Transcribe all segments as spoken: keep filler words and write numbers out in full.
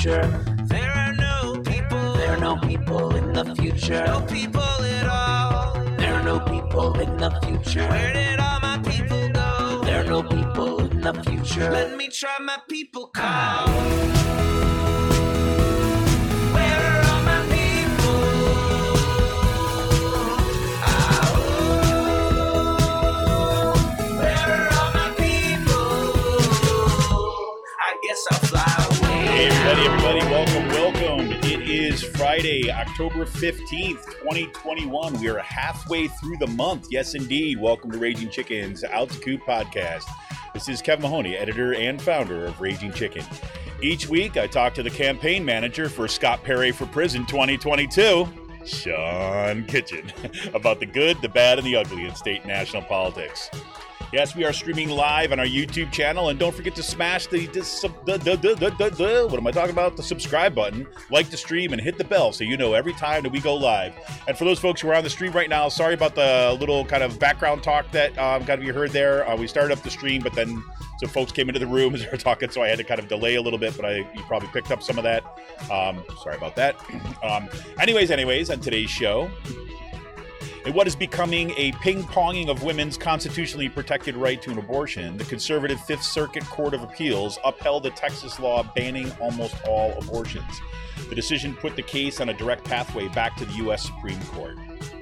future. There are no people. There are no people in the future. No people at all. There are no people in the future. Where did all my people go? There are no people in the future. Let me try my people call. Where are all my people? Oh, where are all my people? I guess I'll fly away. Hey everybody, everybody, welcome, welcome. It is Friday, October fifteenth, twenty twenty-one. We are halfway through the month. Yes, indeed. Welcome to Raging Chicken's Out to Coop podcast. This is Kevin Mahoney, editor and founder of Raging Chicken. Each week, I talk to the campaign manager for Scott Perry for Prison twenty twenty-two, Sean Kitchen, about the good, the bad, and the ugly in state and national politics. Yes, we are streaming live on our YouTube channel, and don't forget to smash the, the, the, the, the, the, the, the what am I talking about? The subscribe button, like the stream, and hit the bell so you know every time that we go live. And for those folks who are on the stream right now, sorry about the little kind of background talk that um, got to be heard there. Uh, we started up the stream, but then some folks came into the room as they were talking, so I had to kind of delay a little bit, but I you probably picked up some of that. Um, sorry about that. Um, anyways, anyways, on today's show, in what is becoming a ping-ponging of women's constitutionally protected right to an abortion, the conservative Fifth Circuit Court of Appeals upheld a Texas law banning almost all abortions. The decision put the case on a direct pathway back to the U S Supreme Court.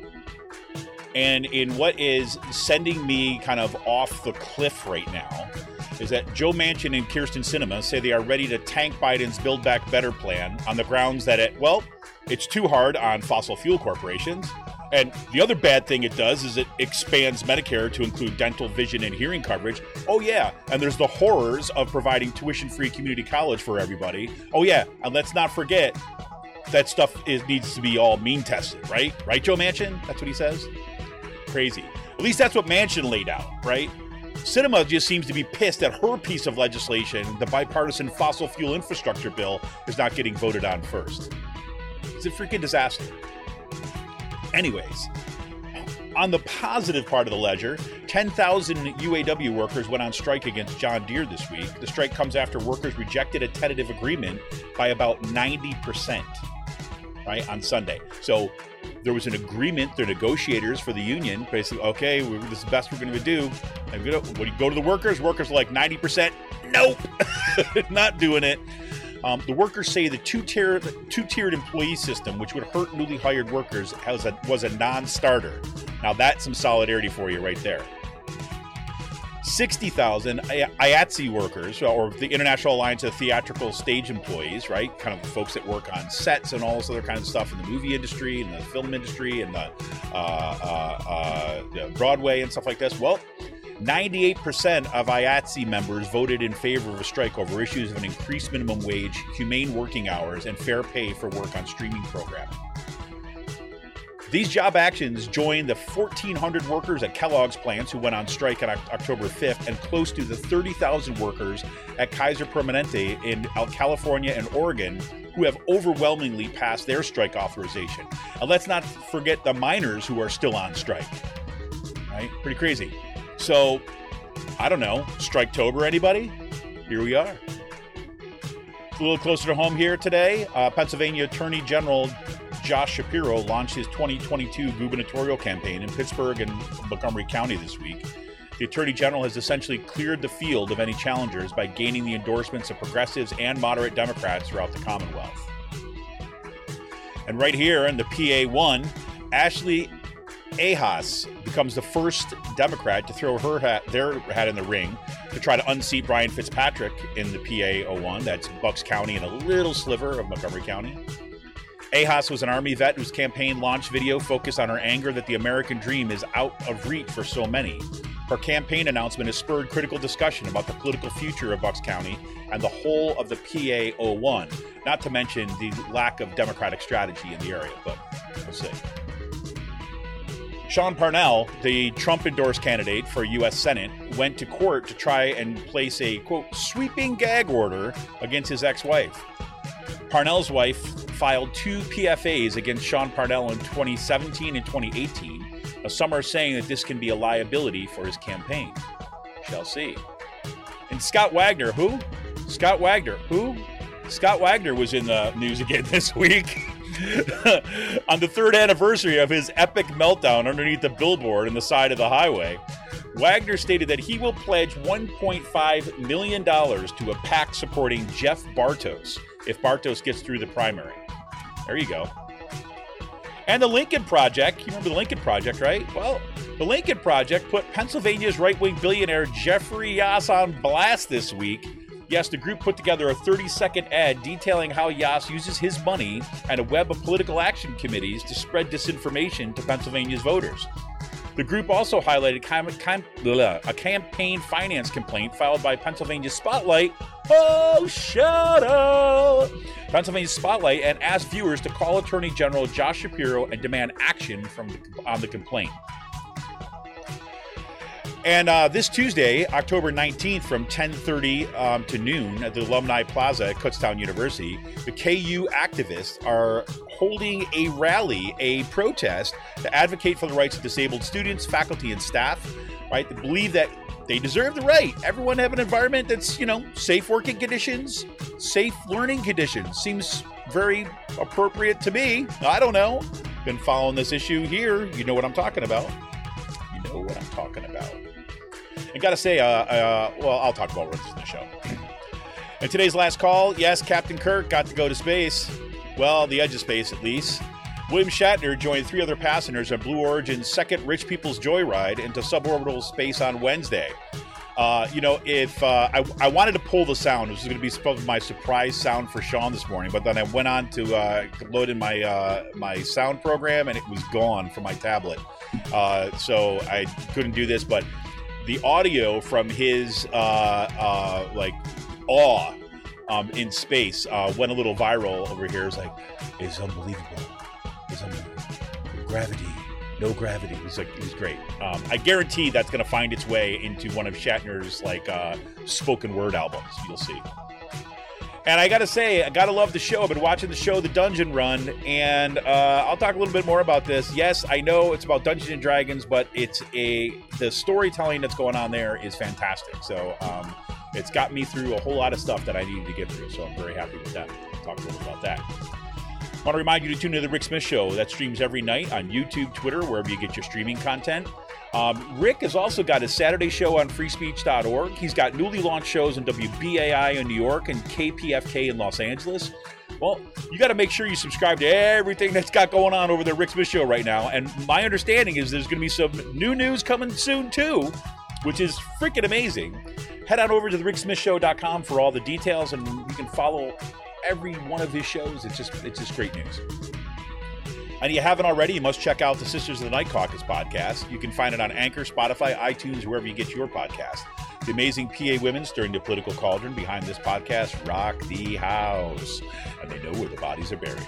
And in what is sending me kind of off the cliff right now is that Joe Manchin and Kyrsten Sinema say they are ready to tank Biden's Build Back Better plan on the grounds that it, well, it's too hard on fossil fuel corporations. And the other bad thing it does is it expands Medicare to include dental, vision, and hearing coverage. Oh, yeah. And there's the horrors of providing tuition-free community college for everybody. Oh, yeah. And let's not forget that stuff is needs to be all mean tested, right? Right, Joe Manchin? That's what he says? Crazy. At least that's what Manchin laid out, right? Sinema just seems to be pissed that her piece of legislation, the bipartisan fossil fuel infrastructure bill, is not getting voted on first. It's a freaking disaster. Anyways, on the positive part of the ledger, ten thousand U A W workers went on strike against John Deere this week. The strike comes after workers rejected a tentative agreement by about ninety percent, right, on Sunday. So there was an agreement, the negotiators for the union, basically, okay, this is the best we're going to do. And when you go to the workers, workers are like ninety percent, nope, not doing it. Um, the workers say the two-tiered, two-tiered employee system, which would hurt newly hired workers, has a, was a non-starter. Now that's some solidarity for you right there. sixty thousand I A T S E workers, or the International Alliance of Theatrical Stage Employees, right? Kind of the folks that work on sets and all this other kind of stuff in the movie industry and the film industry and the uh, uh, uh, Broadway and stuff like this. Well, ninety-eight percent of I A T S E members voted in favor of a strike over issues of an increased minimum wage, humane working hours, and fair pay for work on streaming programming. These job actions joined the fourteen hundred workers at Kellogg's plants who went on strike on October fifth and close to the thirty thousand workers at Kaiser Permanente in California and Oregon who have overwhelmingly passed their strike authorization. And let's not forget the miners who are still on strike. Right? Pretty crazy. So, I don't know, Striketober, anybody? Here we are. A little closer to home here today, uh, Pennsylvania Attorney General Josh Shapiro launched his twenty twenty-two gubernatorial campaign in Pittsburgh and Montgomery County this week. The Attorney General has essentially cleared the field of any challengers by gaining the endorsements of progressives and moderate Democrats throughout the Commonwealth. And right here in the P A one, Ashley Ahas becomes the first Democrat to throw her hat, their hat in the ring to try to unseat Brian Fitzpatrick in the P A oh one. That's Bucks County and a little sliver of Montgomery County. Ahas was an Army vet whose campaign launch video focused on her anger that the American dream is out of reach for so many. Her campaign announcement has spurred critical discussion about the political future of Bucks County and the whole of the P A oh one, not to mention the lack of Democratic strategy in the area, but we'll see. Sean Parnell, the Trump-endorsed candidate for U S Senate, went to court to try and place a, quote, sweeping gag order against his ex-wife. Parnell's wife filed two P F As against Sean Parnell in twenty seventeen and twenty eighteen. Now, some are saying that this can be a liability for his campaign. Shall see. And Scott Wagner, who? Scott Wagner, who? Scott Wagner was in the news again this week. On the third anniversary of his epic meltdown underneath the billboard on the side of the highway, Wagner stated that he will pledge one point five million dollars to a PAC supporting Jeff Bartos if Bartos gets through the primary. There you go. And the Lincoln Project, you remember the Lincoln Project, right? Well, the Lincoln Project put Pennsylvania's right-wing billionaire Jeffrey Yass on blast this week. Yes, the group put together a thirty-second ad detailing how Yass uses his money and a web of political action committees to spread disinformation to Pennsylvania's voters. The group also highlighted cam- cam- a campaign finance complaint filed by Pennsylvania Spotlight. Oh, shut up! Pennsylvania Spotlight, and asked viewers to call Attorney General Josh Shapiro and demand action from the, on the complaint. And uh, this Tuesday, October nineteenth, from ten thirty um, to noon at the Alumni Plaza at Kutztown University, the K U activists are holding a rally, a protest to advocate for the rights of disabled students, faculty, and staff, right? They believe that they deserve the right. Everyone have an environment that's, you know, safe working conditions, safe learning conditions. Seems very appropriate to me. I don't know. Been following this issue here. You know what I'm talking about. You know what I'm talking about. I gotta say, uh, uh, well, I'll talk about what's in the show. In today's last call, yes, Captain Kirk got to go to space. Well, the edge of space, at least. William Shatner joined three other passengers on Blue Origin's second Rich People's Joyride into suborbital space on Wednesday. Uh, you know, if uh, I, I wanted to pull the sound, this was going to be supposed to be my surprise sound for Sean this morning, but then I went on to uh, load in my uh, my sound program, and it was gone from my tablet. Uh, so I couldn't do this, but the audio from his uh, uh, like awe um, in space uh, went a little viral over here. It's like, it's unbelievable. It's unbelievable. Gravity, no gravity. It was like, it was great. Um, I guarantee that's going to find its way into one of Shatner's like uh, spoken word albums. You'll see. And I got to say, I got to love the show. I've been watching the show, The Dungeon Run, and uh, I'll talk a little bit more about this. Yes, I know it's about Dungeons and Dragons, but it's a the storytelling that's going on there is fantastic. So um, it's got me through a whole lot of stuff that I needed to get through. So I'm very happy with that. I'll talk a little about that. I want to remind you to tune into The Rick Smith Show. That streams every night on YouTube, Twitter, wherever you get your streaming content. Um, Rick has also got his Saturday show on free speech dot org. He's got newly launched shows on W B A I in New York and K P F K in Los Angeles. Well, you got to make sure you subscribe to everything that's got going on over the Rick Smith Show right now. And my understanding is there's going to be some new news coming soon, too, which is freaking amazing. Head on over to the rick smith show dot com for all the details, and you can follow every one of his shows. It's just, it's just great news. And if you haven't already, you must check out the Sisters of the Night Caucus podcast. You can find it on Anchor, Spotify, iTunes, wherever you get your podcast. The amazing P A women stirring the political cauldron behind this podcast rock the house. And they know where the bodies are buried.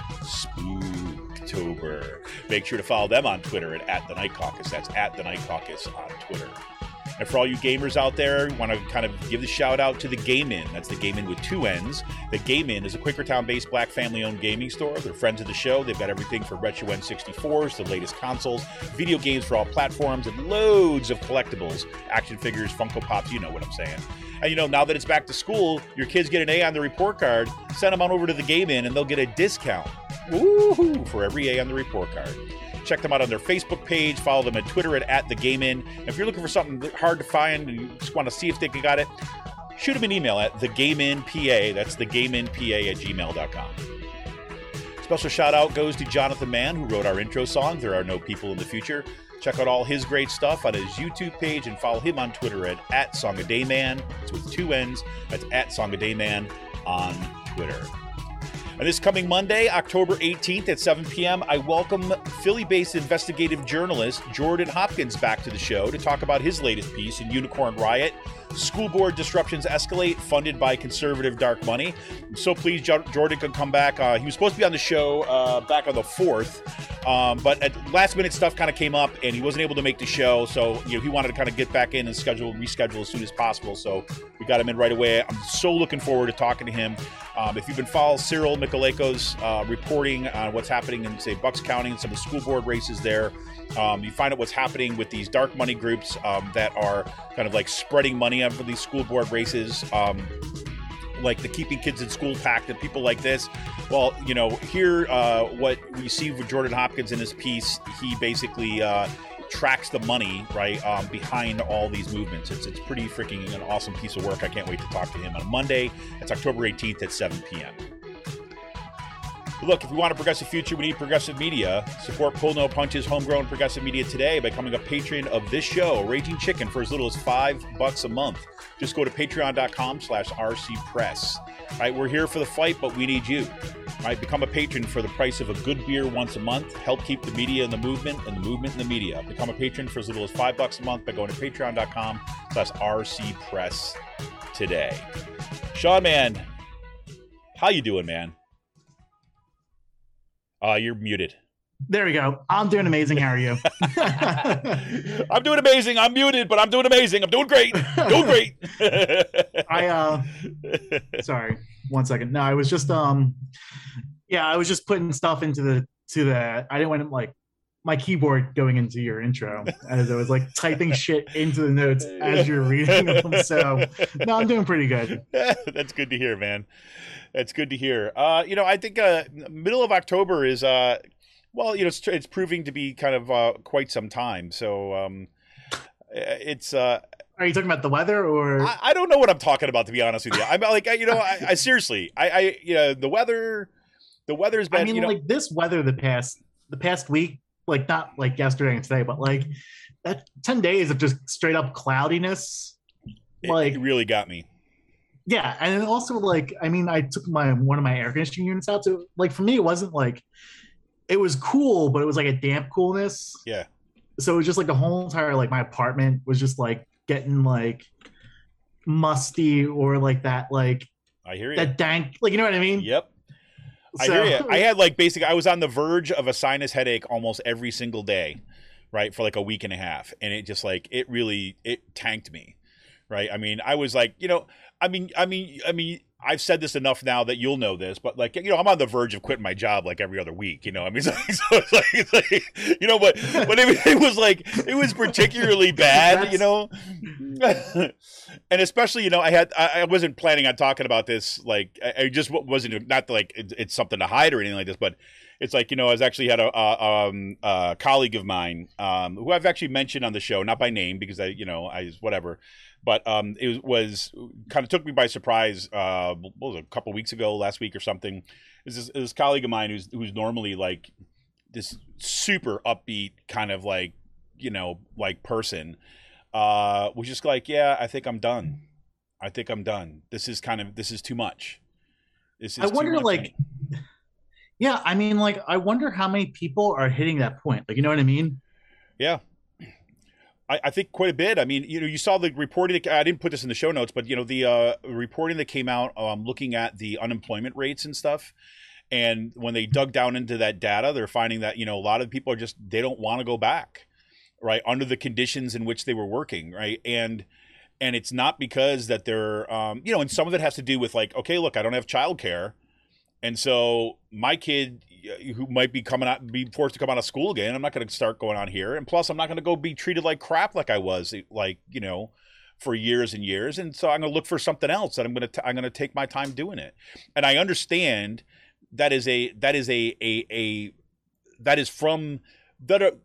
Spooktober. Make sure to follow them on Twitter at, at the Night Caucus. That's at the Night Caucus on Twitter. And for all you gamers out there, want to kind of give the shout out to the Game Inn. That's the Game Inn with two N's. The Game Inn is a Quakertown-based black family-owned gaming store. They're friends of the show. They've got everything from retro N sixty-fours, the latest consoles, video games for all platforms, and loads of collectibles, action figures, Funko Pops, you know what I'm saying. And you know, now that it's back to school, your kids get an A on the report card, send them on over to the Game Inn, and they'll get a discount. Woohoo! For every A on the report card. Check them out on their Facebook page. Follow them on Twitter at, at The Game Inn. If you're looking for something hard to find and you just want to see if they got it, shoot them an email at the game in P A. That's the game in P A at gmail dot com. Special shout out goes to Jonathan Mann, who wrote our intro song, There Are No People in the Future. Check out all his great stuff on his YouTube page and follow him on Twitter at, at Song a Day Man. It's with two N's. That's at Song a Day Man on Twitter. And this coming Monday, October eighteenth at seven p.m., I welcome Philly-based investigative journalist Jordan Hopkins back to the show to talk about his latest piece in Unicorn Riot, School Board Disruptions Escalate, funded by conservative dark money. I'm so pleased Jordan could come back. Uh, he was supposed to be on the show uh, back on the fourth, um, but at last-minute stuff kind of came up, and he wasn't able to make the show, so you know he wanted to kind of get back in and schedule, reschedule as soon as possible, so we got him in right away. I'm so looking forward to talking to him. Um, if you've been following Cyril Michaleko's uh, reporting on what's happening in, say, Bucks County and some of the school board races there, um, you find out what's happening with these dark money groups um, that are kind of like spreading money out for these school board races. Um, like the keeping kids in school pact and people like this. Well, you know, here, uh, what we see with Jordan Hopkins in his piece, he basically uh, tracks the money, right, um, behind all these movements. It's it's pretty freaking an awesome piece of work. I can't wait to talk to him on Monday. It's October eighteenth at seven p.m. Look, if we want a progressive future, we need progressive media. Support Pull No Punches, homegrown progressive media today by becoming a patron of this show, Raging Chicken, for as little as five bucks a month. Just go to patreon.com slash rcpress. All right, we're here for the fight, but we need you. All right, become a patron for the price of a good beer once a month. Help keep the media in the movement and the movement in the media. Become a patron for as little as five bucks a month by going to patreon.com slash rcpress today. Sean, man, how you doing, man? Uh, you're muted. There we go. I'm doing amazing. How are you? I'm doing amazing. I'm muted, but I'm doing amazing. I'm doing great. Doing great. I uh sorry, one second. No, I was just um yeah, I was just putting stuff into the to the I didn't want to like my keyboard going into your intro as I was like typing shit into the notes as you're reading them. So no, I'm doing pretty good. That's good to hear, man. That's good to hear. Uh, you know, I think uh, middle of October is, uh, well, you know, it's, it's proving to be kind of uh, quite some time. So um, it's. Uh, Are you talking about the weather, or I, I don't know what I'm talking about, to be honest with you. I'm like, I, you know, I, I seriously, I, I, you know, the weather, the weather's been. I mean, you know, like this weather the past the past week, like not like yesterday and today, but like that ten days of just straight up cloudiness. It, like it really got me. Yeah, and then also like I mean, I took my one of my air conditioning units out, so like for me, it wasn't like it was cool, but it was like a damp coolness. Yeah. So it was just like the whole entire like my apartment was just like getting like musty or like that like I hear you. that dank, like you know what I mean? Yep. I So, hear you. I had like basically I was on the verge of a sinus headache almost every single day, right, for like a week and a half, and it just like it really it tanked me. Right. I mean, I was like, you know, I mean, I mean, I mean, I've said this enough now that you'll know this, but like, you know, I'm on the verge of quitting my job like every other week, you know, I mean, so it's like, it's like you know, but, but it, it was like, it was particularly bad, you know, and especially, you know, I had, I, I wasn't planning on talking about this. Like, I, I just wasn't, not like it, it's something to hide or anything like this, but it's like, you know, I was actually had a, a, um, a colleague of mine um, who I've actually mentioned on the show, not by name because I, you know, I whatever. But um, it was, was kind of took me by surprise. Uh, what was it, a couple of weeks ago, last week or something? Is this, this colleague of mine who's who's normally like this super upbeat kind of like you know like person uh, was just like, yeah, I think I'm done. I think I'm done. This is kind of this is too much. This is I wonder, like, yeah, I mean, like, I wonder how many people are hitting that point. Like, you know what I mean? Yeah. I, I think quite a bit. I mean, you know, you saw the reporting. That, I didn't put this in the show notes, but you know, the uh, reporting that came out um, looking at the unemployment rates and stuff. And when they dug down into that data, they're finding that you know a lot of people are just they don't want to go back, right, under the conditions in which they were working, right, and and it's not because that they're, um, you know, and some of it has to do with like, okay, look, I don't have childcare, and so my kid who might be coming out, be forced to come out of school again. I'm not going to start going on here. And plus I'm not going to go be treated like crap like I was like, you know, for years and years. And so I'm going to look for something else that I'm going to, I'm going to take my time doing it. And I understand that is a, that is a, a, a that is from that are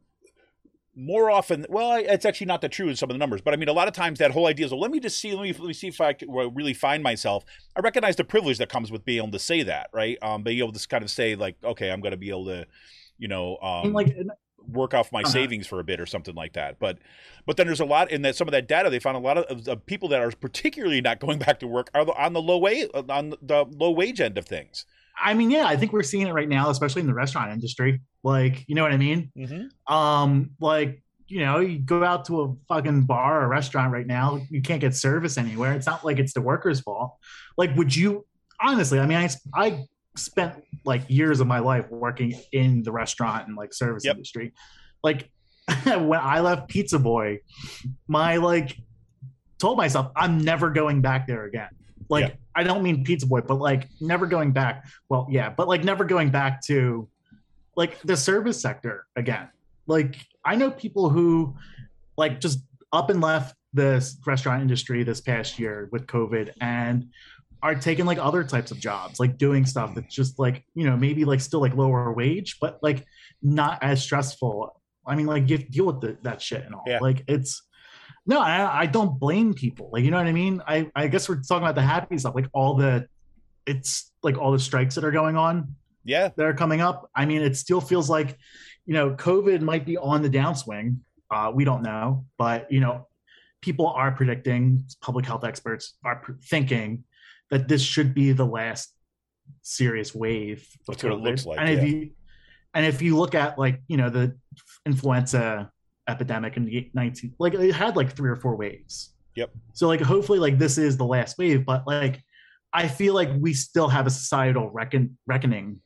more often, well, it's actually not that true in some of the numbers, but I mean, a lot of times that whole idea is, well, let me just see, let me, let me see if I can really find myself. I recognize the privilege that comes with being able to say that, right? Um, being able to kind of say like, okay, I'm going to be able to, you know, um, like work off my uh-huh. savings for a bit or something like that. But, but then there's a lot in that, some of that data, they found a lot of, of people that are particularly not going back to work are on the low wage, on the low wage end of things. I mean, yeah, I think we're seeing it right now, especially in the restaurant industry. Like, you know what I mean? Mm-hmm. Um, like, you know, you go out to a fucking bar or a restaurant right now, you can't get service anywhere. It's not like it's the workers' fault. Like, would you, honestly, I mean, I, I spent like years of my life working in the restaurant and like service yep. industry. Like, when I left Pizza Boy, my like, told myself, I'm never going back there again. Like, yeah. I don't mean Pizza Boy, but like never going back. Well, yeah, but like never going back to like the service sector again. Like, I know people who like just up and left the restaurant industry this past year with COVID and are taking like other types of jobs, like doing stuff that's just like, you know, maybe like still like lower wage, but like not as stressful. I mean, like give, deal with the, that shit and all. Yeah. Like it's, no, I, I don't blame people. Like, you know what I mean? I, I guess we're talking about the happy stuff, like all the, it's like all the strikes that are going on. Yeah. That are coming up. I mean, it still feels like, you know, COVID might be on the downswing. Uh, we don't know, but, you know, people are predicting, public health experts are thinking that this should be the last serious wave of That's what it looks like. And yeah. if you and if you look at like, you know, the influenza epidemic in the nineteen, like it had like three or four waves. Yep. So like hopefully like this is the last wave, but like I feel like we still have a societal reckon reckoning.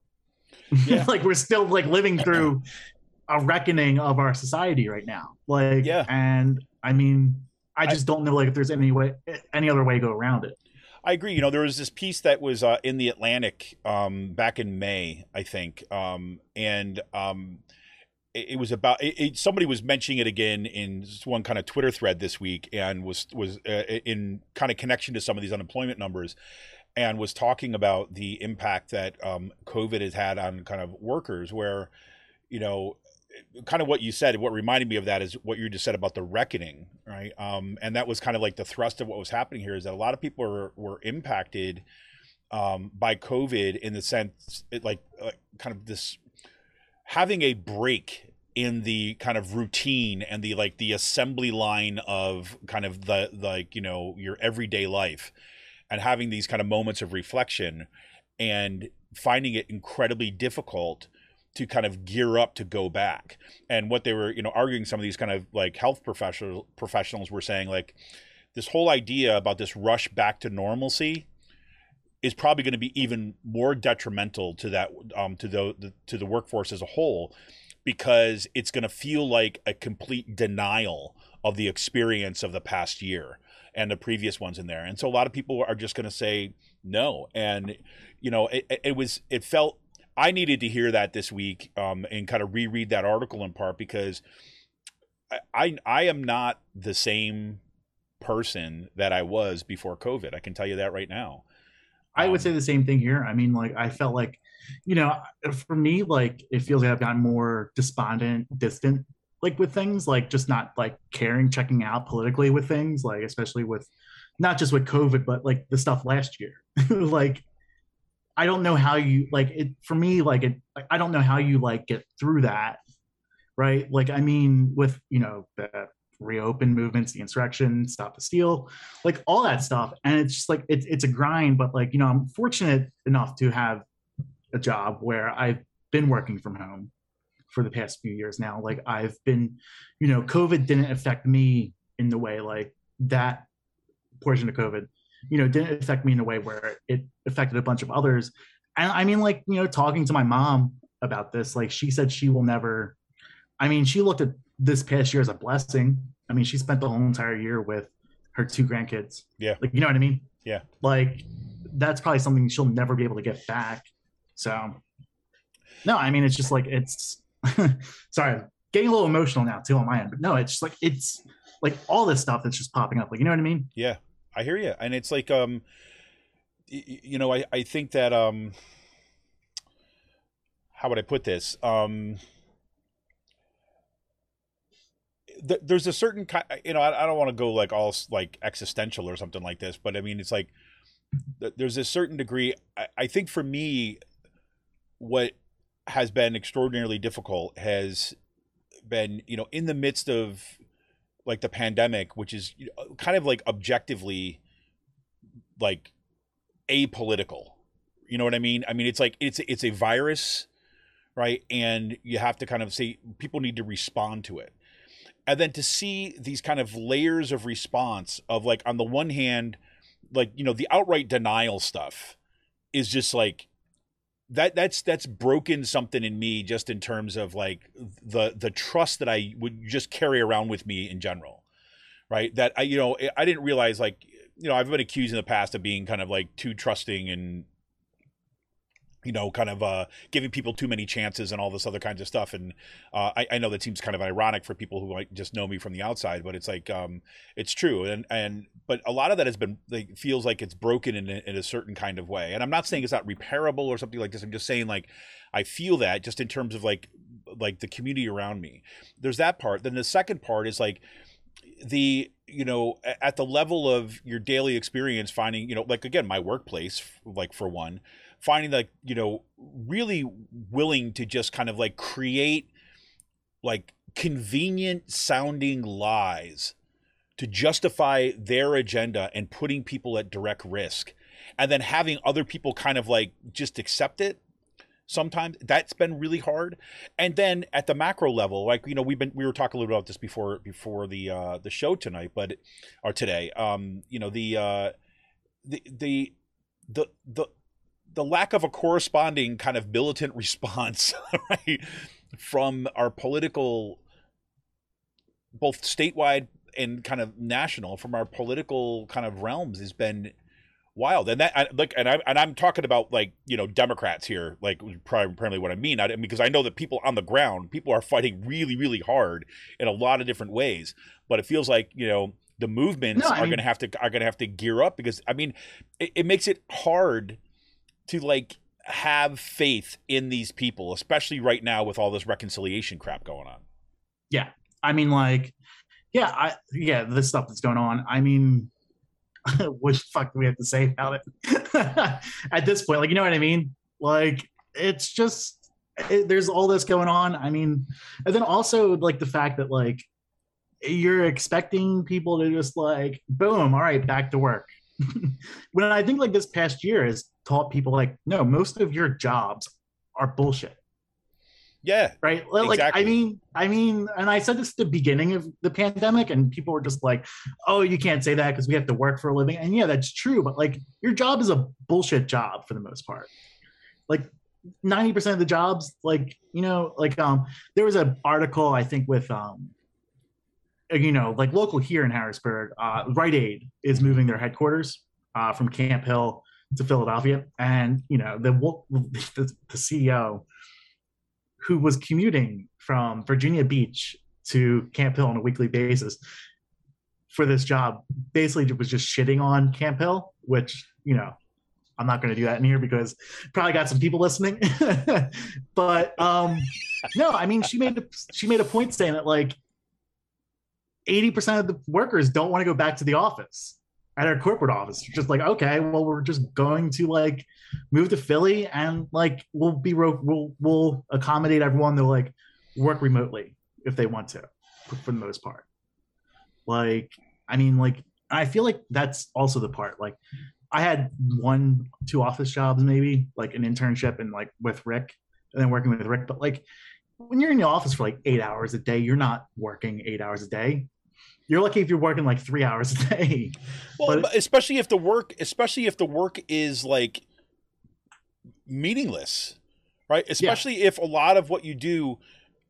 Yeah. Like we're still like living through a reckoning of our society right now. Like, yeah. And I mean, I just I, don't know like if there's any way, any other way to go around it. I agree. You know, there was this piece that was uh, in the Atlantic um, back in May, I think, um, and um, it, it was about it, it, somebody was mentioning it again in one kind of Twitter thread this week, and was was uh, in kind of connection to some of these unemployment numbers, and was talking about the impact that um, COVID has had on kind of workers, where, you know, kind of what you said, what reminded me of that is what you just said about the reckoning, right? Um, and that was kind of like the thrust of what was happening here, is that a lot of people were, were impacted um, by COVID in the sense, it, like, like kind of this, having a break in the kind of routine and the, like the assembly line of kind of the, like, you know, your everyday life, and having these kind of moments of reflection and finding it incredibly difficult to kind of gear up to go back. And what they were, you know, arguing, some of these kind of like health professional professionals were saying, like, this whole idea about this rush back to normalcy is probably going to be even more detrimental to that, um, to the, the to the workforce as a whole, because it's going to feel like a complete denial of the experience of the past year and the previous ones in there. And so a lot of people are just going to say no. And, you know, it, it was, it felt, I needed to hear that this week um, and kind of reread that article in part, because I, I I am not the same person that I was before COVID. I can tell you that right now. I um, would say the same thing here. I mean, like, I felt like, you know, for me, like, it feels like I've gotten more despondent, distant, like with things, like just not like caring, checking out politically with things, like especially with not just with COVID, but like the stuff last year. Like, I don't know how you like it for me, like it, I don't know how you like get through that. Right. Like, I mean, with, you know, the reopen movements, the insurrection, stop the steal, like all that stuff. And it's just like, it's, it's a grind, but like, you know, I'm fortunate enough to have a job where I've been working from home for the past few years now. Like I've been, you know, COVID didn't affect me in the way like that portion of COVID, you know, didn't affect me in a way where it affected a bunch of others. And I mean, like, you know, talking to my mom about this, like she said she will never, I mean, she looked at this past year as a blessing. I mean, she spent the whole entire year with her two grandkids. Yeah. Like, you know what I mean? Yeah. Like that's probably something she'll never be able to get back. So no, I mean, it's just like, it's, sorry, I'm getting a little emotional now too on my end, but no, it's just like, it's like all this stuff that's just popping up. Like, you know what I mean? Yeah. I hear you. And it's like, um, you know, I, I think that, um, how would I put this? Um, th- there's a certain kind, you know, I, I don't want to go like all like existential or something like this, but I mean, it's like, th- there's a certain degree. I, I think for me, what has been extraordinarily difficult has been, you know, in the midst of like the pandemic, which is kind of like objectively like apolitical, you know what I mean? I mean, it's like, it's, it's a virus, right? And you have to kind of say, people need to respond to it. And then to see these kind of layers of response of like, on the one hand, like, you know, the outright denial stuff is just like, that that's, that's broken something in me just in terms of like the, the trust that I would just carry around with me in general. Right. That I, you know, I didn't realize like, you know, I've been accused in the past of being kind of like too trusting and you know, kind of uh, giving people too many chances and all this other kinds of stuff. And uh, I, I know that seems kind of ironic for people who like just know me from the outside, but it's like, um, it's true. And, and, but a lot of that has been, like, feels like it's broken in a, in a certain kind of way. And I'm not saying it's not repairable or something like this. I'm just saying, like, I feel that just in terms of like, like the community around me. There's that part. Then the second part is like the, you know, at the level of your daily experience, finding, you know, like, again, my workplace, like for one, finding like, you know, really willing to just kind of like create like convenient sounding lies to justify their agenda and putting people at direct risk, and then having other people kind of like just accept it. Sometimes that's been really hard. And then at the macro level, like, you know, we've been, we were talking a little about this before, before the, uh, the show tonight, but, or today, um, you know, the, uh, the, the, the, the, the lack of a corresponding kind of militant response, right, from our political, both statewide and kind of national, from our political kind of realms has been wild. And that, I, like, and I and I'm talking about, like, you know, Democrats here, like, primarily what I mean, I, because I know that people on the ground, people are fighting really, really hard in a lot of different ways. But it feels like, you know, the movements no, are mean, going to have to are going to have to gear up, because I mean, it, it makes it hard to like have faith in these people, especially right now with all this reconciliation crap going on. Yeah, I mean, like, yeah, I yeah, this stuff that's going on. I mean, what the fuck do we have to say about it at this point? Like, you know what I mean? Like, it's just it, there's all this going on. I mean, and then also like the fact that like you're expecting people to just like, boom, all right, back to work. When I think like this past year has taught people like, no, most of your jobs are bullshit. Yeah. Right. Like, exactly. I mean, I mean, and I said this at the beginning of the pandemic, and people were just like, oh, you can't say that because we have to work for a living. And yeah, that's true. But like, your job is a bullshit job for the most part. Like ninety percent of the jobs, like, you know, like, um, there was an article, I think, with, um, you know, like local here in Harrisburg, uh, Rite Aid is moving their headquarters uh, from Camp Hill to Philadelphia. And, you know, the, the, the C E O who was commuting from Virginia Beach to Camp Hill on a weekly basis for this job basically was just shitting on Camp Hill, which, you know, I'm not going to do that in here because probably got some people listening. But um, no, I mean, she made, a, she made a point saying that like eighty percent of the workers don't want to go back to the office at our corporate office. Just like, okay, well, we're just going to like move to Philly and like we'll be we'll we'll accommodate everyone to like work remotely if they want to, for the most part. Like, I mean, like, I feel like that's also the part. Like, I had one, two office jobs, maybe like an internship and like with Rick, and then working with Rick. But like, when you're in the office for like eight hours a day, you're not working eight hours a day. You're lucky if you're working like three hours a day. Well, but, especially if the work, especially if the work is like meaningless, right? Especially yeah. if a lot of what you do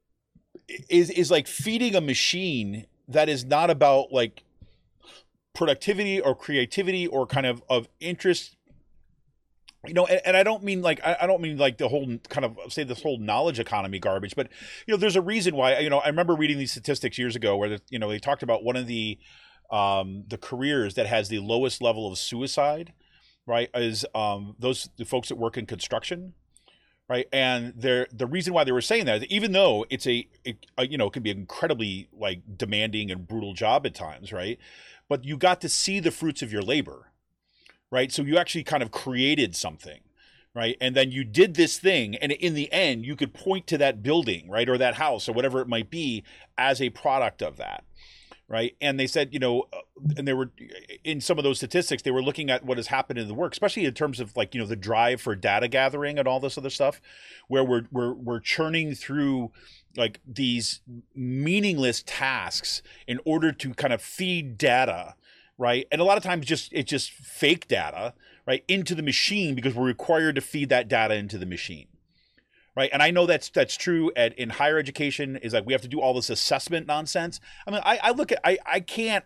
is is like feeding a machine that is not about like productivity or creativity or kind of of interest. You know, and, and I don't mean like, I, I don't mean like the whole kind of say this whole knowledge economy garbage, but, you know, there's a reason why, you know, I remember reading these statistics years ago where, you know, they talked about one of the, um, the careers that has the lowest level of suicide, right, is um, those the folks that work in construction, right? And they're, the reason why they were saying that is even though it's a, it, a, you know, it can be an incredibly like demanding and brutal job at times, right? But you got to see the fruits of your labor. Right. So you actually kind of created something. Right. And then you did this thing. And in the end, you could point to that building, right, or that house or whatever it might be as a product of that. Right. And they said, you know, and they were in some of those statistics, they were looking at what has happened in the work, especially in terms of like, you know, the drive for data gathering and all this other stuff where we're we're we're churning through like these meaningless tasks in order to kind of feed data. Right. And a lot of times just it's just fake data, right, into the machine because we're required to feed that data into the machine. Right. And I know that's that's true at in higher education is like we have to do all this assessment nonsense. I mean, I, I look at I, I can't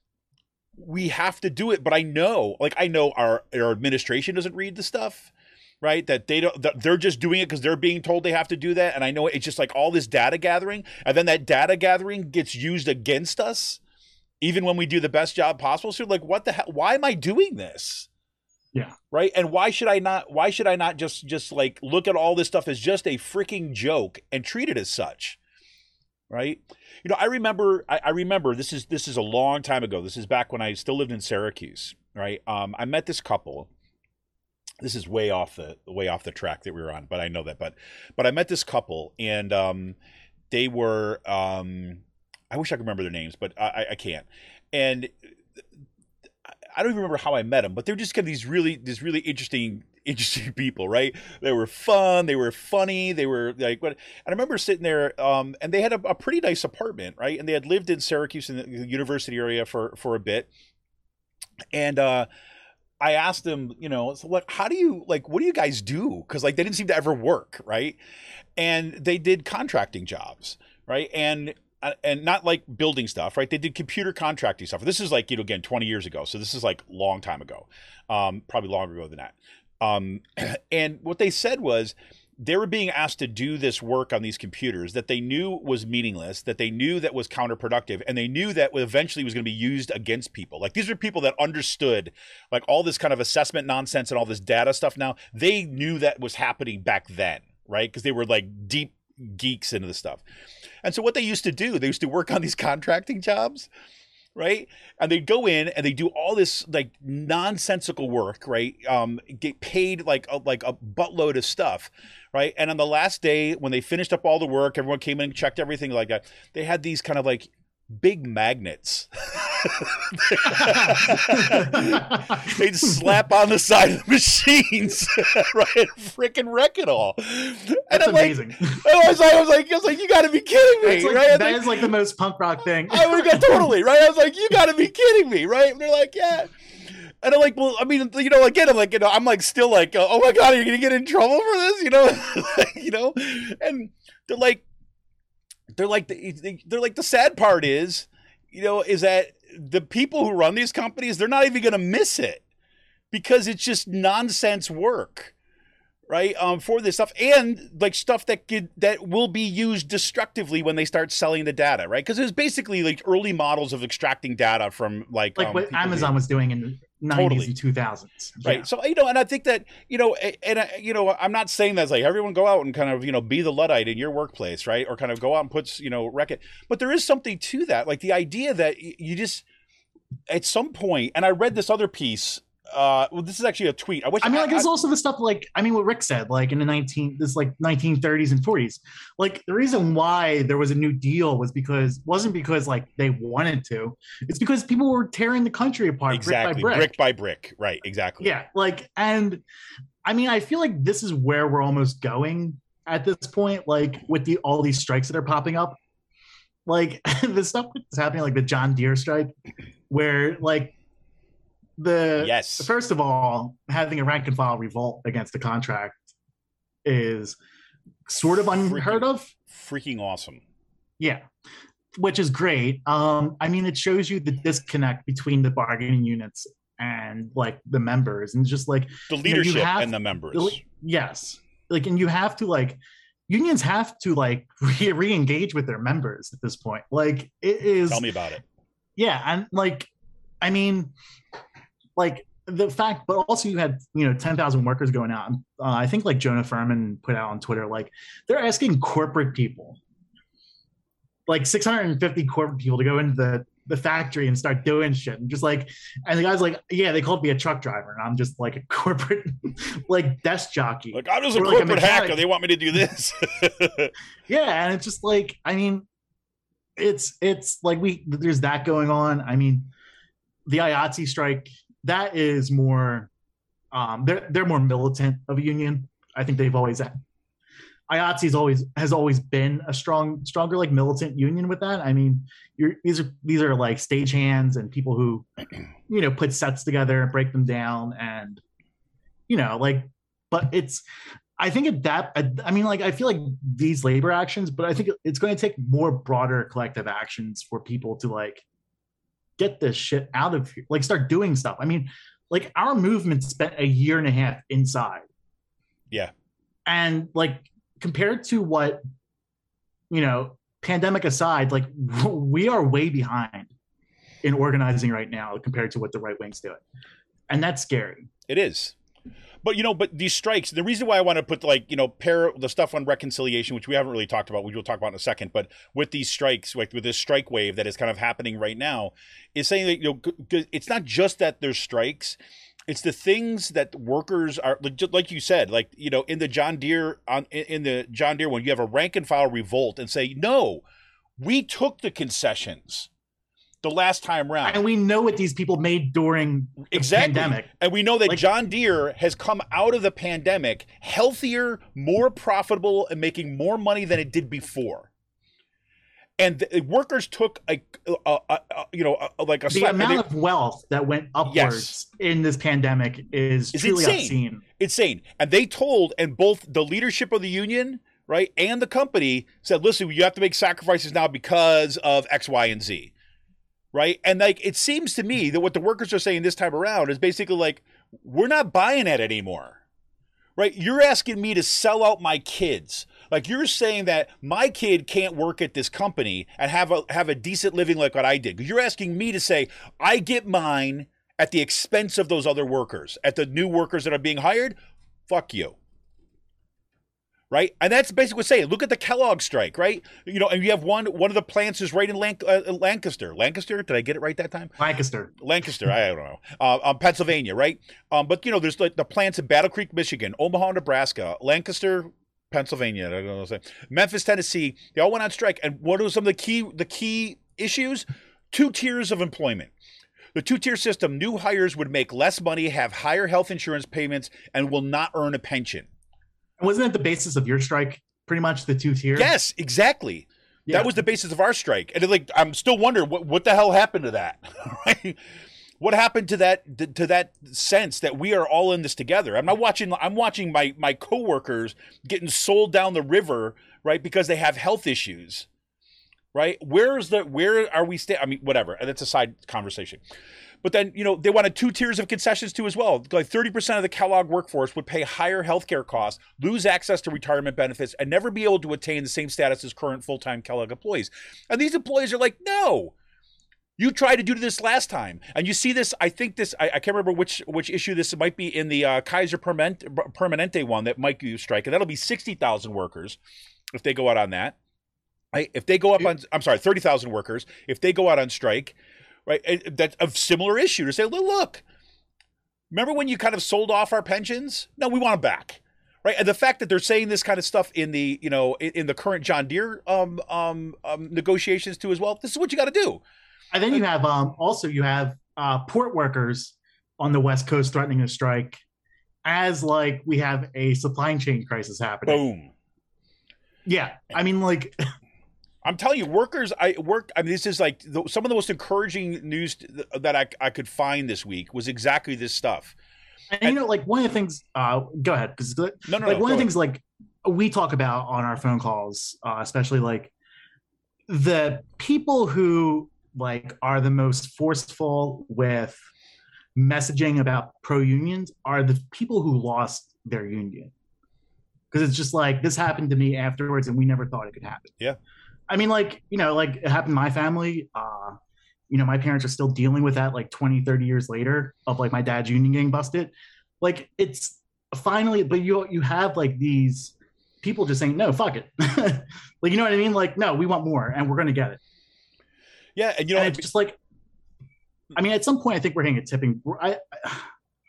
we have to do it. But I know like I know our, our administration doesn't read the stuff. right? That they don't, that they're just doing it because they're being told they have to do that. And I know it's just like all this data gathering, and then that data gathering gets used against us, even when we do the best job possible. So like, what the hell? Why am I doing this? Yeah. Right. And why should I not? Why should I not just just like look at all this stuff as just a freaking joke and treat it as such? Right. You know, I remember. I, I remember this is this is a long time ago. This is back when I still lived in Syracuse. Right. Um, I met this couple. This is way off the way off the track that we were on, but I know that. But but I met this couple, and um, they were. Um, I wish I could remember their names, but I, I can't. And I don't even remember how I met them, but they're just kind of these really, these really interesting, interesting people, right? They were fun, they were funny, they were like, what? And I remember sitting there, um, and they had a, a pretty nice apartment, right? And they had lived in Syracuse in the university area for for a bit, and uh, I asked them, you know, so like, how do you like, what do you guys do? Because like they didn't seem to ever work, right? And they did contracting jobs, right? And and not like building stuff, right? They did computer contracting stuff. This is like, you know, again, twenty years ago. So this is like a long time ago, um, probably longer ago than that. Um, and what they said was they were being asked to do this work on these computers that they knew was meaningless, that they knew that was counterproductive, and they knew that eventually was going to be used against people. Like these are people that understood like all this kind of assessment nonsense and all this data stuff now. They knew that was happening back then, right? Because they were like deep geeks into this stuff. And so what they used to do, they used to work on these contracting jobs, right? And they'd go in and they do all this like nonsensical work, right? Um, get paid like a, like a buttload of stuff, right? And on the last day, when they finished up all the work, everyone came in and checked everything like that. They had these kind of like big magnets. They'd slap on the side of the machines, right? And freaking wreck it all. That's and I'm amazing. Like, I was like, I was like, I was like, you got to be kidding me, like, right? That like, is like the most punk rock thing. I would go totally, right? I was like, you got to be kidding me, right? And they're like, yeah. And I'm like, well, I mean, you know, again, I'm like, you know, I'm like, still like, oh my God, are you gonna get in trouble for this? You know, you know, and they're like, they're like, the, they're like, the sad part is, you know, is that the people who run these companies, they're not even going to miss it because it's just nonsense work, right? Um, for this stuff and like stuff that could, that will be used destructively when they start selling the data, right? Because it was basically like early models of extracting data from like like um, what Amazon was doing in the nineties Totally. and two thousands, right? Yeah. So you know, and I think that you know, and I, you know, I'm not saying that's like everyone go out and kind of you know be the Luddite in your workplace, right? Or kind of go out and put you know wreck it. But there is something to that, like the idea that you just at some point, and I read this other piece. Uh, well, this is actually a tweet. I wish. I mean, like, I, there's also the stuff like, I mean, what Rick said, like in the nineteen, this like nineteen thirties and forties, like the reason why there was a New Deal was because wasn't because like they wanted to, it's because people were tearing the country apart exactly brick by brick. brick by brick, right? Exactly. Yeah, like, and I mean, I feel like this is where we're almost going at this point, like with the all these strikes that are popping up, like the stuff that's happening, like the John Deere strike, where like. The yes. First of all, having a rank and file revolt against the contract is sort of unheard freaking, of. Freaking awesome. Yeah, which is great. Um, I mean, it shows you the disconnect between the bargaining units and like the members, and just like the leadership you know, have, and the members. Yes, like, and you have to like unions have to like re- re-engage with their members at this point. Like, it is. Tell me about it. Yeah, and like, I mean. Like the fact, but also you had, you know, ten thousand workers going out. Uh, I think like Jonah Furman put out on Twitter, like they're asking corporate people, like six hundred fifty corporate people to go into the, the factory and start doing shit. And just like, and the guy's like, yeah, they called me a truck driver. And I'm just like a corporate, like desk jockey. Like I'm just a or corporate like a hacker. They want me to do this. Yeah. And it's just like, I mean, it's, it's like we, there's that going on. I mean, the I A T S E strike, that is more, um, they're they're more militant of a union. I think they've always had. I A T S E has always has always been a strong, stronger like militant union with that. I mean, you're these are these are like stagehands and people who, you know, put sets together and break them down, and you know, like, but it's. I think at that, I mean, like, I feel like these labor actions, but I think it's going to take more broader collective actions for people to like. Get this shit out of here, like start doing stuff. I mean, like our movement spent a year and a half inside, Yeah. And like compared to what, you know, pandemic aside, like we are way behind in organizing right now compared to what the right wing's doing. And that's scary. It is. But, you know, but these strikes, the reason why I want to put, like, you know, pair the stuff on reconciliation, which we haven't really talked about, which we'll talk about in a second, but with these strikes, like with this strike wave that is kind of happening right now, is saying that, you know, it's not just that there's strikes, it's the things that workers are, like you said, like, you know, in the John Deere, on in the John Deere one, you have a rank and file revolt and say, no, we took the concessions the last time round. And we know what these people made during the exactly. pandemic. And we know that like, John Deere has come out of the pandemic healthier, more profitable, and making more money than it did before. And the workers took a, a, a, a you know, a, like a the slap, amount they, of wealth that went upwards yes. in this pandemic is it's truly insane. obscene. Insane. And they told, and both the leadership of the union, right, and the company said, listen, you have to make sacrifices now because of X, Y, and Z. Right. And like, it seems to me that what the workers are saying this time around is basically like, we're not buying it anymore. Right. You're asking me to sell out my kids. Like you're saying that my kid can't work at this company and have a have a decent living like what I did. You're asking me to say I get mine at the expense of those other workers, at the new workers that are being hired. Fuck you. Right. And that's basically what saying. Look at the Kellogg strike. Right. You know, and you have one one of the plants is right in Lanc- uh, Lancaster. Lancaster. Did I get it right that time? Lancaster. Lancaster. I don't know. Uh, um, Pennsylvania. Right. Um, but, you know, there's like the plants in Battle Creek, Michigan, Omaha, Nebraska, Lancaster, Pennsylvania, I don't know what I'm saying, Memphis, Tennessee. They all went on strike. And what are some of the key the key issues? Two tiers of employment. The two-tier system, new hires would make less money, have higher health insurance payments, and will not earn a pension. Wasn't it the basis of your strike, pretty much the two tiers? Yes, exactly. Yeah. That was the basis of our strike. And like, I'm still wondering what, what the hell happened to that? Right? What happened to that to that sense that we are all in this together? I'm not watching. I'm watching my my coworkers getting sold down the river, right, because they have health issues, right? Where's the where are we staying? I mean, whatever. And that's a side conversation. But then, you know, they wanted two tiers of concessions too as well. Like thirty percent of the Kellogg workforce would pay higher healthcare costs, lose access to retirement benefits, and never be able to attain the same status as current full-time Kellogg employees. And these employees are like, no, you tried to do this last time. And you see this, I think this, I, I can't remember which which issue this might be in the uh, Kaiser Permanente, Permanente one that might be strike. And that'll be sixty thousand workers if they go out on that. Right? If they go up on, I'm sorry, thirty thousand workers, if they go out on strike. Right, that's a similar issue to say, look, remember when you kind of sold off our pensions? No, we want them back, right? And the fact that they're saying this kind of stuff in the, you know, in, in the current John Deere um, um, um, negotiations too as well. This is what you got to do. And then you have um, also you have uh, port workers on the West Coast threatening a strike, as like we have a supply chain crisis happening. Boom. Yeah, I mean, like. I'm telling you, workers, I work, I mean, this is like the, some of the most encouraging news that I, I could find this week was exactly this stuff. And, and you know, like one of the things, uh, go ahead. Because no, no, like no, one of the ahead. things like we talk about on our phone calls, uh, especially like the people who like are the most forceful with messaging about pro unions are the people who lost their union. Because it's just like, this happened to me afterwards and we never thought it could happen. Yeah. I mean, like, you know, like it happened to my family. Uh, you know, my parents are still dealing with that like twenty, thirty years later of like my dad's union getting busted. Like it's finally, but you you have like these people just saying, no, fuck it. Like, you know what I mean? Like, no, we want more and we're going to get it. Yeah. And you know, and it's just like, I mean, at some point I think we're hitting a tipping. I, I,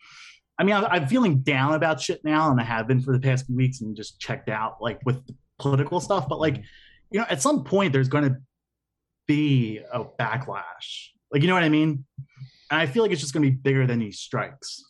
I mean, I'm feeling down about shit now and I have been for the past few weeks and just checked out like with the political stuff. But like, you know, at some point there's going to be a backlash. Like, you know what I mean? And I feel like it's just going to be bigger than these strikes.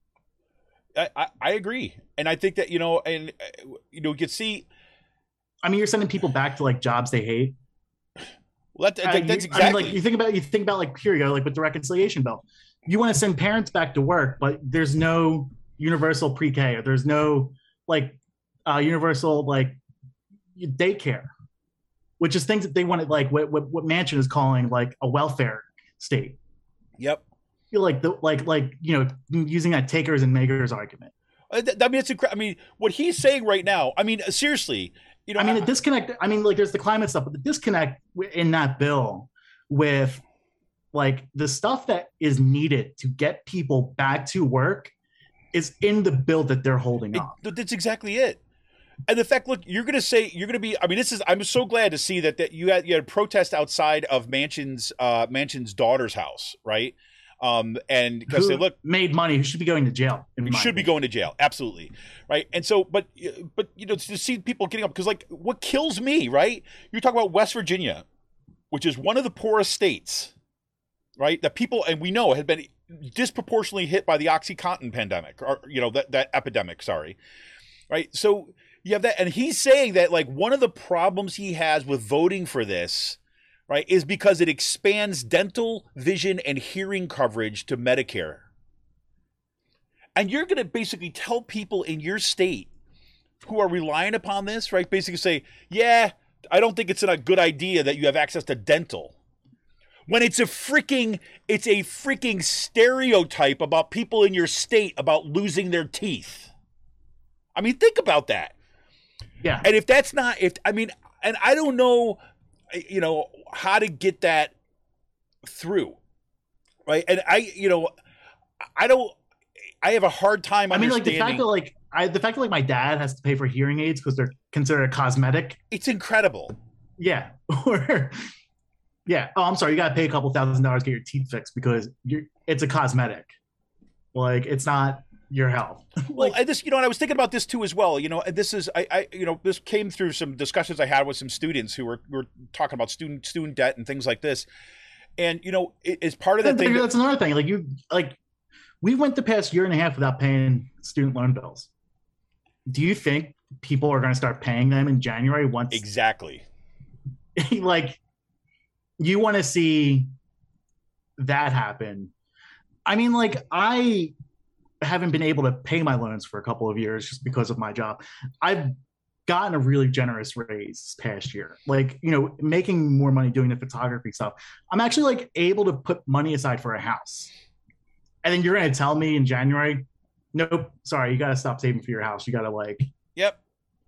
I, I, I agree. And I think that, you know, and, uh, you know, you can see. I mean, you're sending people back to like jobs they hate. Well, that, that, uh, that's you, exactly. I mean, like you think about, you think about like, here you go, like with the reconciliation bill. You want to send parents back to work, but there's no universal pre-K or there's no like uh, universal like daycare. Which is things that they wanted, like what, what what Manchin is calling like a welfare state. Yep. I feel like the like like you know using that takers and makers argument. I mean, it's incredible. I mean, what he's saying right now. I mean, seriously, you know. I mean, the disconnect. I mean, like, there's the climate stuff, but the disconnect in that bill with like the stuff that is needed to get people back to work is in the bill that they're holding up. It, that's exactly it. And the fact, look, you're going to say you're going to be. I mean, this is. I'm so glad to see that that you had you had a protest outside of Manchin's uh, Manchin's daughter's house, right? Um, and because they look made money, who should be going to jail? Who should be going to jail? Absolutely, right. And so, but but you know, to see people getting up because like what kills me, right? You talk about West Virginia, which is one of the poorest states, right? That people and we know had been disproportionately hit by the OxyContin pandemic, or you know that that epidemic. Sorry, right? So you have that, and he's saying that like one of the problems he has with voting for this. Right, is because it expands dental, vision, and hearing coverage to Medicare. And you're going to basically tell people in your state who are relying upon this, right, basically say, yeah, I don't think it's a good idea that you have access to dental. When it's a freaking, it's a freaking stereotype about people in your state about losing their teeth. I mean, think about that. Yeah. And if that's not, if, I mean, and I don't know, you know, how to get that through, right? And I, you know, I don't, I have a hard time I mean, like understanding. the fact that like, I, the fact that like my dad has to pay for hearing aids because they're considered a cosmetic. It's incredible. Yeah. Or, yeah. Oh, I'm sorry. You got to pay a couple thousand dollars to get your teeth fixed because you're, it's a cosmetic. Like, it's not your health. Like, well, and this, you know, and I was thinking about this too as well. You know, and this is, I, I, you know, this came through some discussions I had with some students who were were talking about student student debt and things like this. And you know, it, as part of that thing, that's another thing. Like you, like we went the past year and a half without paying student loan bills. Do you think people are going to start paying them in January once? Exactly. Like, you want to see that happen? I mean, like I. haven't been able to pay my loans for a couple of years just because of my job. I've gotten a really generous raise this past year, like, you know, making more money doing the photography stuff. I'm actually like able to put money aside for a house. And then you're going to tell me in January, nope, sorry, you got to stop saving for your house. You got to like, yep.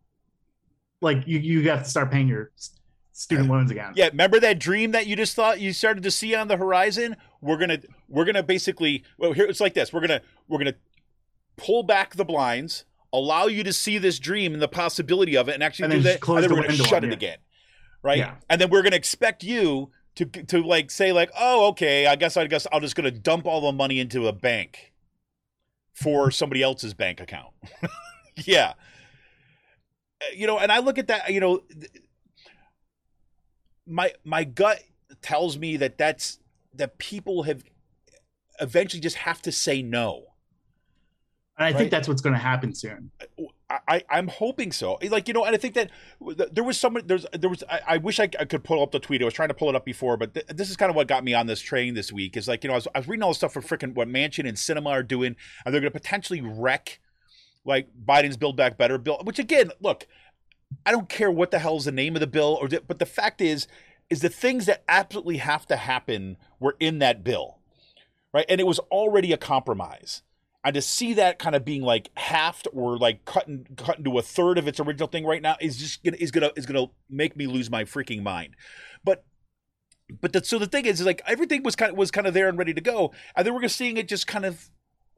Like you, you have to start paying your student loans again. Yeah. Remember that dream that you just thought you started to see on the horizon? We're going to, we're going to basically, well, here it's like this. We're going to, we're going to pull back the blinds, allow you to see this dream and the possibility of it and actually and do that. Close and then the we're going to shut it yeah. again. Right. Yeah. And then we're going to expect you to, to like, say like, oh, okay, I guess, I guess I'm just going to dump all the money into a bank for somebody else's bank account. Yeah. You know, and I look at that, you know, my, my gut tells me that that's, that people have eventually just have to say no. And I right? think that's what's going to happen soon. I, I'm hoping so. Like, you know, and I think that there was someone, there's, there was, I, I wish I, I could pull up the tweet. I was trying to pull it up before, but th- this is kind of what got me on this train this week is like, you know, I was, I was reading all this stuff for freaking what Manchin and Cinema are doing, and they're going to potentially wreck like Biden's Build Back Better bill, which again, look, I don't care what the hell is the name of the bill, or but the fact is, is the things that absolutely have to happen were in that bill, right? And it was already a compromise. And to see that kind of being like halved or like cut, in, cut into a third of its original thing right now is just gonna is gonna is gonna make me lose my freaking mind. But but the, so the thing is, is like everything was kind of was kind of there and ready to go, and then we're gonna seeing it just kind of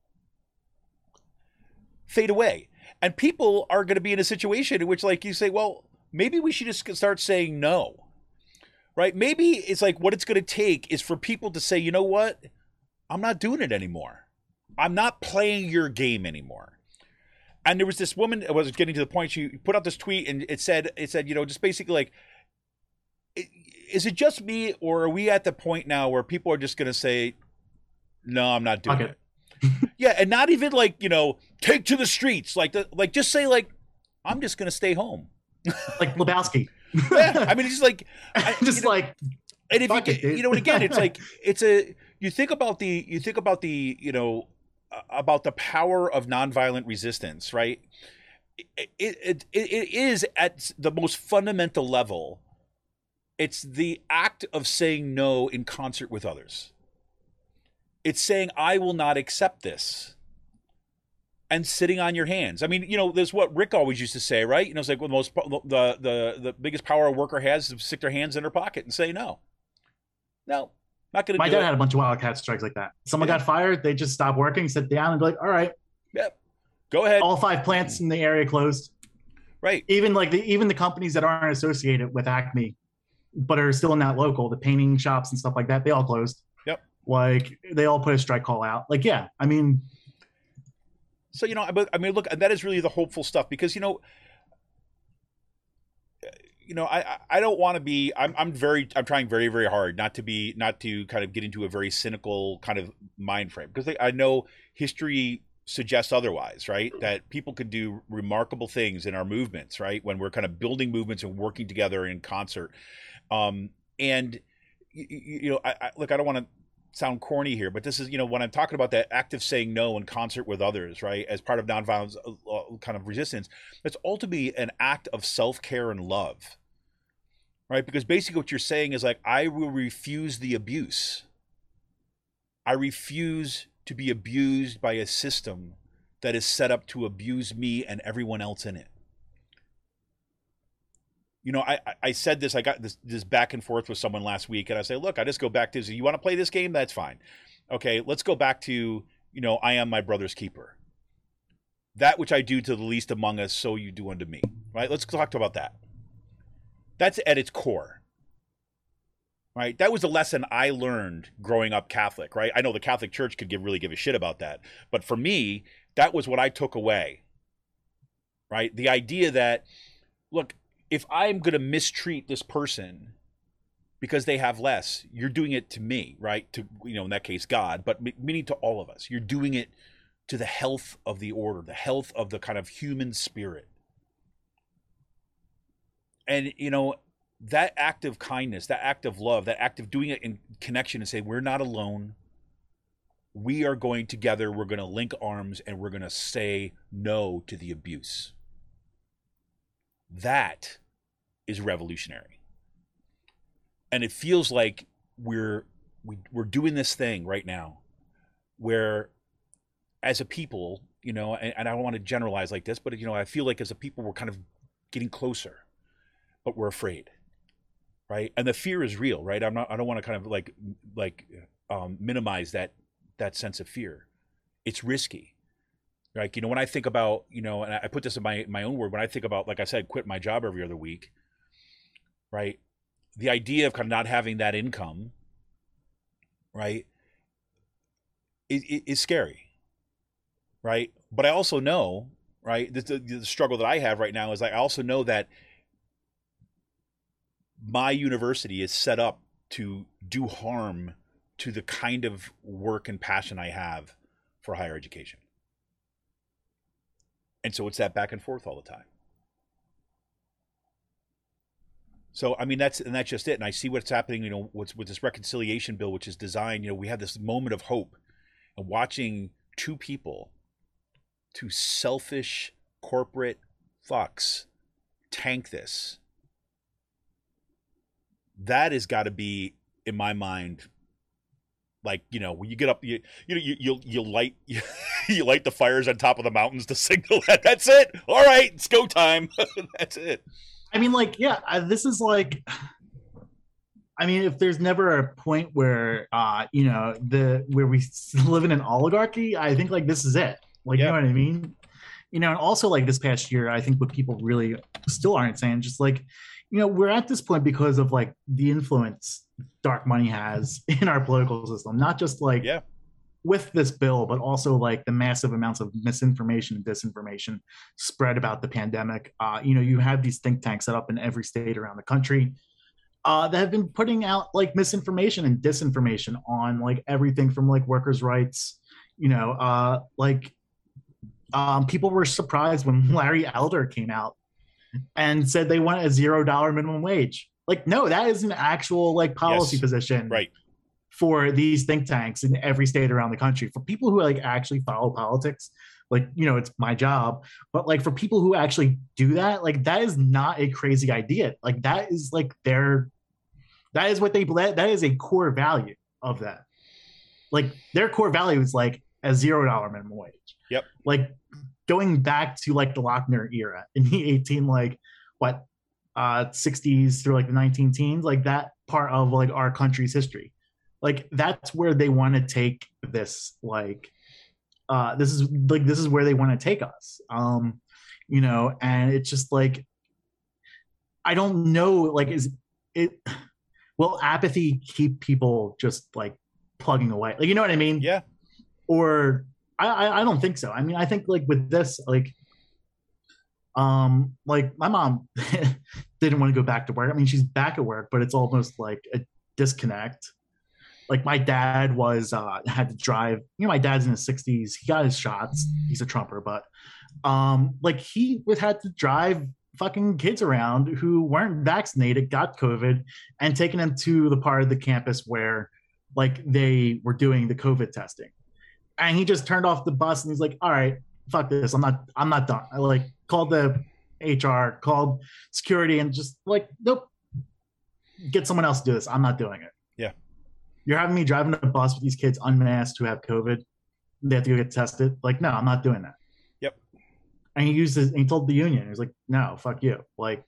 fade away. And people are going to be in a situation in which, like, you say, well, maybe we should just start saying no, right? Maybe it's like what it's going to take is for people to say, you know what? I'm not doing it anymore. I'm not playing your game anymore. And there was this woman that was getting to the point, she put out this tweet and it said, it said, you know, just basically like, is it just me or are we at the point now where people are just going to say, no, I'm not doing okay. it? Yeah, and not even like, you know, take to the streets. Like, the, like just say, like, I'm just going to stay home. Like Lebowski. Yeah, I mean, it's like... I, just you know, like... And if you, it, you know, and again, it's like, it's a... You think about the, you think about the, you know, uh, about the power of nonviolent resistance, right? It, it, it, it is at the most fundamental level. It's the act of saying no in concert with others. It's saying, I will not accept this. and sitting on your hands. I mean, you know, there's what Rick always used to say, right? You know, it's like, well, the most the the the biggest power a worker has is to stick their hands in their pocket and say no. No, not going to do it. My dad had a bunch of wildcat strikes like that. Someone Yeah. got fired, they just stopped working, sit down, and be like, all right, Yep. Go ahead. all five plants in the area closed. Right. Even like the even the companies that aren't associated with Acme, but are still in that local, the painting shops and stuff like that, they all closed. Yep. Like they all put a strike call out. Like, yeah, I mean, So, you know, but I mean, look, that is really the hopeful stuff because, you know, you know, I, I don't want to be, I'm, I'm very, I'm trying very, very hard not to be, not to kind of get into a very cynical kind of mind frame because I know history suggests otherwise, right? That people could do remarkable things in our movements, right? When we're kind of building movements and working together in concert. Um, and, you, you know, I, I look, I don't want to sound corny here, but this is, you know, when I'm talking about that active saying no in concert with others, right, as part of nonviolence uh, kind of resistance, it's ultimately an act of self-care and love, right? Because basically what you're saying is like, I will refuse the abuse. I refuse to be abused by a system that is set up to abuse me and everyone else in it. You know, I, I said this, I got this, this back and forth with someone last week, and I say, look, I just go back to, you want to play this game? That's fine. Okay, let's go back to, you know, I am my brother's keeper. That which I do to the least among us, so you do unto me. Right? Let's talk about that. That's at its core. Right? That was the lesson I learned growing up Catholic, right? I know the Catholic Church could give really give a shit about that. But for me, that was what I took away. Right? The idea that, look, if I'm going to mistreat this person because they have less, you're doing it to me, right? To, you know, in that case, God, but meaning to all of us. You're doing it to the health of the order, the health of the kind of human spirit. And, you know, that act of kindness, that act of love, that act of doing it in connection and say, we're not alone. We are going together. We're going to link arms and we're going to say no to the abuse. That is revolutionary. And it feels like we're we, we're doing this thing right now where as a people, you know, and, and I don't want to generalize like this, but, you know, I feel like as a people, we're kind of getting closer, but we're afraid, right? And the fear is real, right? I'm not, I don't want to kind of like, like um, minimize that, that sense of fear. It's risky. Like, you know, when I think about, you know, and I put this in my, my own word, when I think about, like I said, quit my job every other week, right? The idea of kind of not having that income, right, is, is scary, right? But I also know, right, the, the, the struggle that I have right now is I also know that my university is set up to do harm to the kind of work and passion I have for higher education. And so it's that back and forth all the time. So, I mean, that's, and that's just it. And I see what's happening, you know, what's with this reconciliation bill, which is designed, you know, we have this moment of hope and watching two people, two selfish corporate fucks tank this. That has got to be, in my mind, like, you know, when you get up, you you know, you you you light you, you light the fires on top of the mountains to signal that that's it. All right, it's go time. That's it. I mean, like, yeah, I, this is like, I mean, if there's never a point where, uh, you know, the where we live in an oligarchy, I think like this is it. Like, Yeah. you know what I mean? You know, and also like this past year, I think what people really still aren't saying, just like, you know, we're at this point because of like the influence dark money has in our political system, not just like Yeah. with this bill, but also like the massive amounts of misinformation and disinformation spread about the pandemic. Uh, you know, you have these think tanks set up in every state around the country uh, that have been putting out like misinformation and disinformation on like everything from like workers' rights, you know, uh, like um, people were surprised when Larry Elder came out and said they want a zero dollar minimum wage. Like, no, that is an actual like policy Yes. position Right. for these think tanks in every state around the country. For people who like actually follow politics, like, you know, it's my job, but like for people who actually do that, like that is not a crazy idea. Like that is like their, that is what they, that is a core value of that. Like their core value is like a zero dollar minimum wage. Yep. Like going back to like the Lochner era in the eighteen, like what, uh, sixties through like the nineteen teens, like that part of like our country's history. Like that's where they want to take this, like, uh, this is like, this is where they want to take us. Um, you know, and it's just like, I don't know, like, is it, will apathy keep people just like plugging away? Like, you know what I mean? Yeah. Or I, I, I don't think so. I mean, I think like with this, like, um, like my mom didn't want to go back to work. I mean, she's back at work, but it's almost like a disconnect. Like my dad was, uh, had to drive, you know, my dad's in his sixties. He got his shots. He's a Trumper, but, um, like he would had to drive fucking kids around who weren't vaccinated, got COVID, and taking them to the part of the campus where like they were doing the COVID testing. And he just turned off the bus and he's like, all right, fuck this. I'm not, I'm not done. I like called the H R, called security, and just like, nope, get someone else to do this. I'm not doing it. Yeah. You're having me driving a bus with these kids unmasked who have COVID. They have to go get tested. Like, no, I'm not doing that. Yep. And he used his, he told the union, he was like, no, fuck you. Like,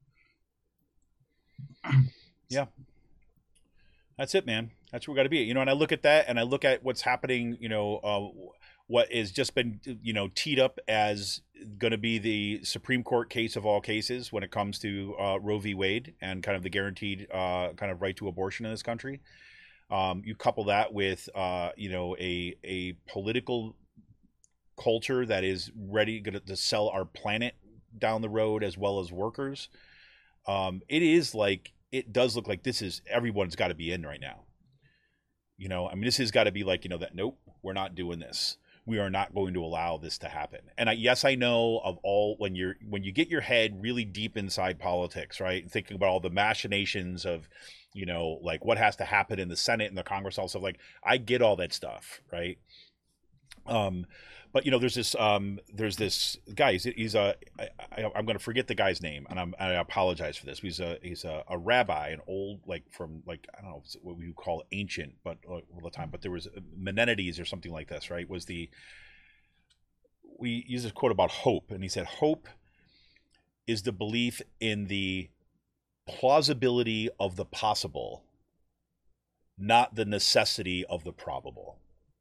yeah, that's it, man. That's where we got to be. You know, and I look at that and I look at what's happening, you know, uh, what has just been, you know, teed up as going to be the Supreme Court case of all cases when it comes to uh, Roe v. Wade and kind of the guaranteed uh, kind of right to abortion in this country. Um, you couple that with, uh, you know, a a political culture that is ready to sell our planet down the road as well as workers. Um, it is like, it does look like this is, everyone's got to be in right now. You know, I mean, this has got to be like, you know, that, nope, we're not doing this. We are not going to allow this to happen. And I, yes, I know of all, when you're, when you get your head really deep inside politics, right? Thinking about all the machinations of, you know, like what has to happen in the Senate and the Congress, all stuff, like I get all that stuff. Right. Um, but you know, there's this, um, there's this guy, he's, he's a, I, I, I'm going to forget the guy's name and I'm, I apologize for this. He's a, he's a, a rabbi, an old, like from like, I don't know what we would call ancient, but uh, all the time, but there was Menenides or something like this, right? Was the, we use this quote about hope. And he said, hope is the belief in the plausibility of the possible, not the necessity of the probable.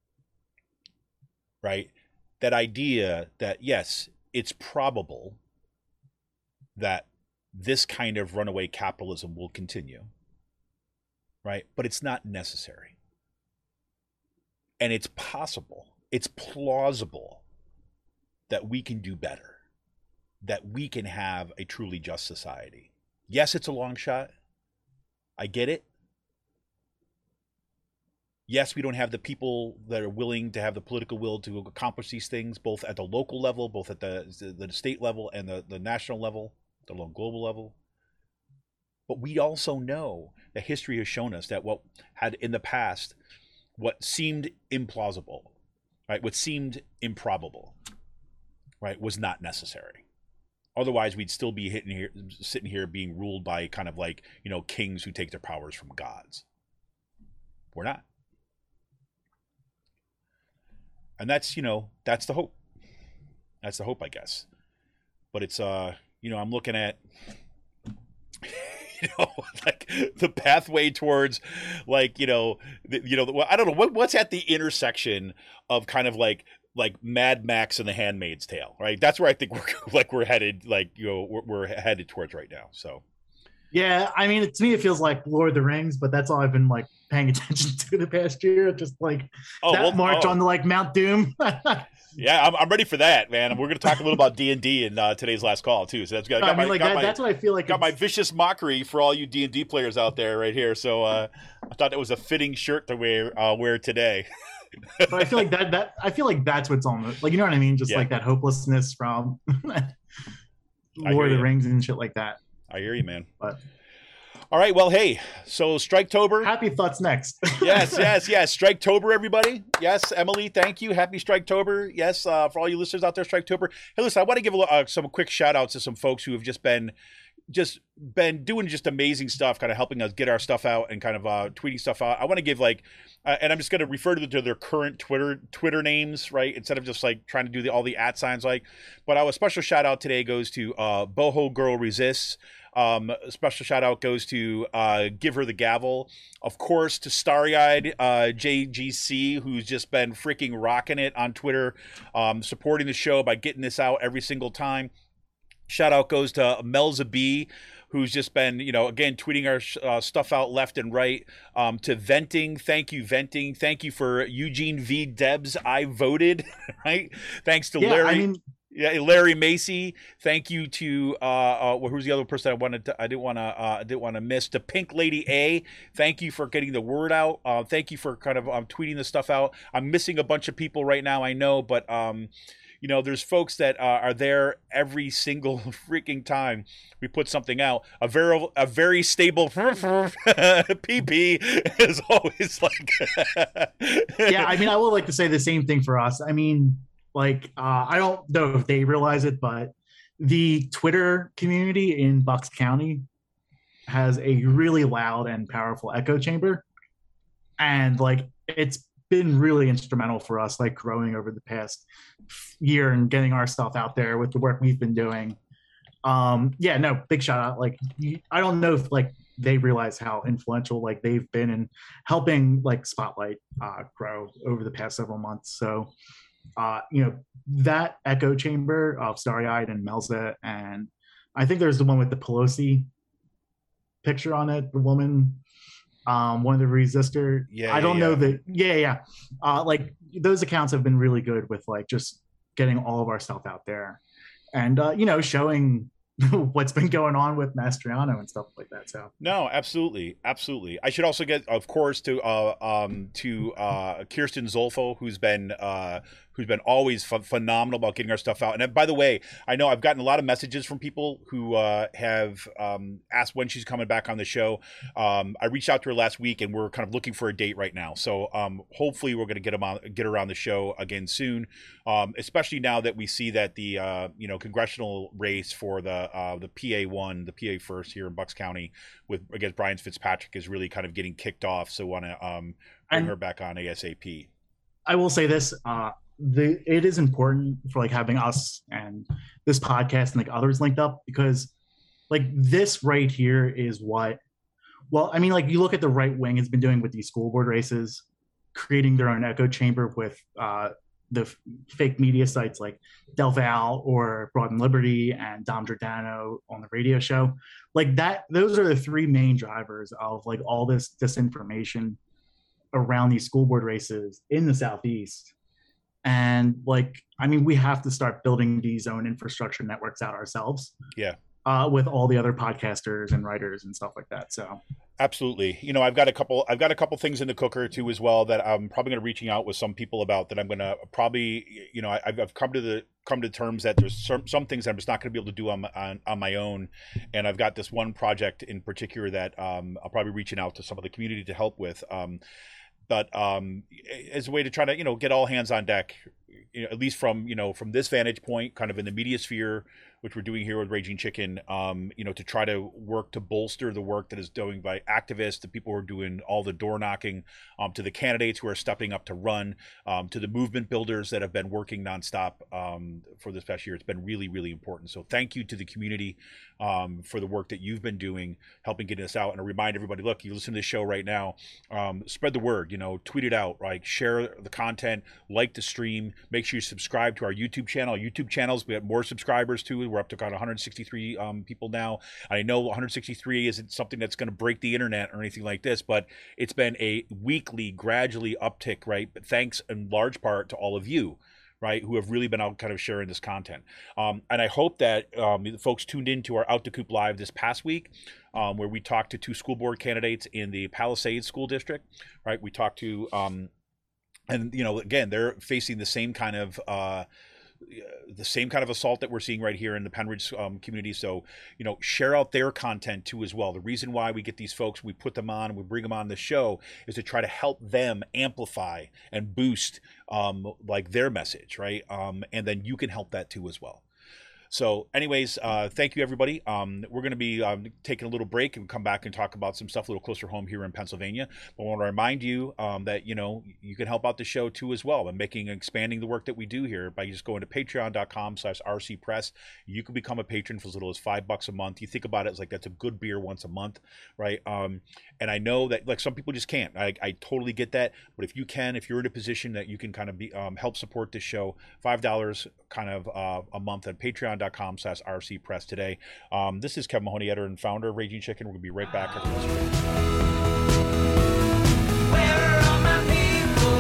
Right? That idea that, yes, it's probable that this kind of runaway capitalism will continue, right? But it's not necessary. And it's possible, it's plausible that we can do better, that we can have a truly just society. Yes, it's a long shot. I get it. Yes, we don't have the people that are willing to have the political will to accomplish these things, both at the local level, both at the, the, the state level and the, the national level, the global level. But we also know that history has shown us that what had in the past, what seemed implausible, right, what seemed improbable, right, was not necessary. Otherwise, we'd still be hitting here, sitting here being ruled by kind of like, you know, kings who take their powers from gods. We're not. And that's, you know, that's the hope. That's the hope, I guess. But it's, uh, you know, I'm looking at, you know, like the pathway towards, like, you know, the, you know, I don't know what what's at the intersection of kind of like like Mad Max and The Handmaid's Tale, right? That's where I think we're like we're headed, like, you know, we're, we're headed towards right now. So. Yeah, I mean, to me, it feels like Lord of the Rings, but that's all I've been like paying attention to the past year. Just like oh, that well, march oh. on the like Mount Doom. Yeah, I'm, I'm ready for that, man. We're going to talk a little about D and D in uh, today's last call too. So that's got, I got mean, my, like got that, my, that's what I feel like. Got it's... my vicious mockery for all you D and D players out there right here. So uh, I thought that was a fitting shirt to wear uh, wear today. But I feel like that that I feel like that's what's on it. Like, you know what I mean? Just yeah. like that hopelessness from Lord of the you. Rings and shit like that. I hear you, man. But all right, well, hey, so Striketober. Happy Thoughts next. yes, yes, yes. Striketober, everybody. Yes, Emily, thank you. Happy Striketober. Yes, uh, for all you listeners out there, Striketober. Hey, listen, I want to give a, uh, some quick shout outs to some folks who have just been just been doing just amazing stuff, kind of helping us get our stuff out and kind of uh, tweeting stuff out. I want to give like, uh, and I'm just going to refer to, the, to their current Twitter Twitter names, right? Instead of just like trying to do the, all the at signs, like. But our special shout out today goes to uh, Boho Girl Resists. Um, a special shout out goes to uh, Give Her the Gavel, of course, to Starry Eyed uh, J G C, who's just been freaking rocking it on Twitter, um, supporting the show by getting this out every single time. Shout out goes to Melza B, who's just been, you know, again, tweeting our uh, stuff out left and right. Um, to Venting, thank you, Venting. Thank you for Eugene V. Debs. I voted, right? Thanks to yeah, Larry. I mean, yeah, Larry Macy. Thank you to uh, uh, well, who's the other person I wanted to, I didn't want to uh, I didn't want to miss. To Pink Lady A. Thank you for getting the word out. Uh, thank you for kind of um, tweeting this stuff out. I'm missing a bunch of people right now, I know, but. Um, You know, there's folks that uh, are there every single freaking time we put something out. A very, a very stable P P is always like. yeah, I mean, I would like to say the same thing for us. I mean, like, uh, I don't know if they realize it, but the Twitter community in Bucks County has a really loud and powerful echo chamber, and like, it's been really instrumental for us, like growing over the past year and getting our stuff out there with the work we've been doing. Um, yeah, no, big shout out. Like, I don't know if like they realize how influential like they've been in helping like Spotlight uh, grow over the past several months. So, uh, you know, that echo chamber of Starry Eyed and Melza, and I think there's the one with the Pelosi picture on it, the woman. Um, one of the resistor. Yeah, I don't yeah, know yeah. that. Yeah, yeah. Uh, like those accounts have been really good with like just getting all of our stuff out there, and uh, you know, showing what's been going on with Mastriano and stuff like that. So No, absolutely, absolutely. I should also get, of course, to uh, um, to uh, Kirsten Zolfo, who's been uh, who's been always ph- phenomenal about getting our stuff out. And uh, by the way, I know I've gotten a lot of messages from people who uh, have um, asked when she's coming back on the show. Um, I reached out to her last week, and we're kind of looking for a date right now. So um, hopefully, we're going to get them on, get her on the show again soon. Um, especially now that we see that the uh, you know congressional race for the uh, the P A one, the P A first here in Bucks County with against Brian Fitzpatrick is really kind of getting kicked off. So want to um, bring And- her back on ASAP. I will say this: uh, the it is important for like having us and this podcast and like others linked up, because like this right here is what. Well, I mean, like you look at the right wing has been doing with these school board races, creating their own echo chamber with uh, the f- fake media sites like Del Val or Broad and Liberty and Dom Giordano on the radio show. Like that, those are the three main drivers of like all this disinformation around these school board races in the Southeast. And like, I mean, we have to start building these own infrastructure networks out ourselves. Yeah. Uh, with all the other podcasters and writers and stuff like that. So Absolutely. You know, I've got a couple I've got a couple things in the cooker too as well that I'm probably going to reaching out with some people about that I'm going to probably, you know, I, I've come to the come to terms that there's some, some things I'm just not going to be able to do on, my- on on my own. And I've got this one project in particular that um, I'll probably reaching out to some of the community to help with. Um, but um, as a way to try to, you know, get all hands on deck, you know, at least from, you know, from this vantage point, kind of in the media sphere, which we're doing here with Raging Chicken, um, you know, to try to work to bolster the work that is doing by activists, the people who are doing all the door knocking, um, to the candidates who are stepping up to run, um, to the movement builders that have been working nonstop um, for this past year. It's been really, really important. So thank you to the community um, for the work that you've been doing, helping get us out. And to remind everybody, look, you listen to this show right now, um, spread the word, you know, tweet it out, right? Share the content, like the stream, make sure you subscribe to our YouTube channel. Our YouTube channels, we have more subscribers too. We're up to kind of one hundred sixty-three um, people now. I know one hundred sixty-three isn't something that's going to break the internet or anything like this, but it's been a weekly, gradually uptick, right? But thanks in large part to all of you, right, who have really been out kind of sharing this content. Um, and I hope that um, the folks tuned into our Out to Coop Live this past week, um, where we talked to two school board candidates in the Palisades School District, right? We talked to, um, and, you know, again, they're facing the same kind of, uh, the same kind of assault that we're seeing right here in the Penridge um, community. So, you know, share out their content too as well. The reason why we get these folks, we put them on, we bring them on the show is to try to help them amplify and boost um, like their message, right? Um, and then you can help that too as well. So anyways, uh, thank you, everybody. Um, we're going to be um, taking a little break and come back and talk about some stuff a little closer home here in Pennsylvania. But I want to remind you um, that, you know, you can help out the show too as well by making and expanding the work that we do here by just going to patreon.com slash RC Press. You can become a patron for as little as five bucks a month. You think about it as like that's a good beer once a month, right? Um, and I know that like some people just can't. I, I totally get that. But if you can, if you're in a position that you can kind of be um, help support this show, five dollars kind of uh, a month at patreon.com slash RC Press today. Um, this is Kevin Mahoney, editor and founder of Raging Chicken. We're going to be right back after this break. Where are my people?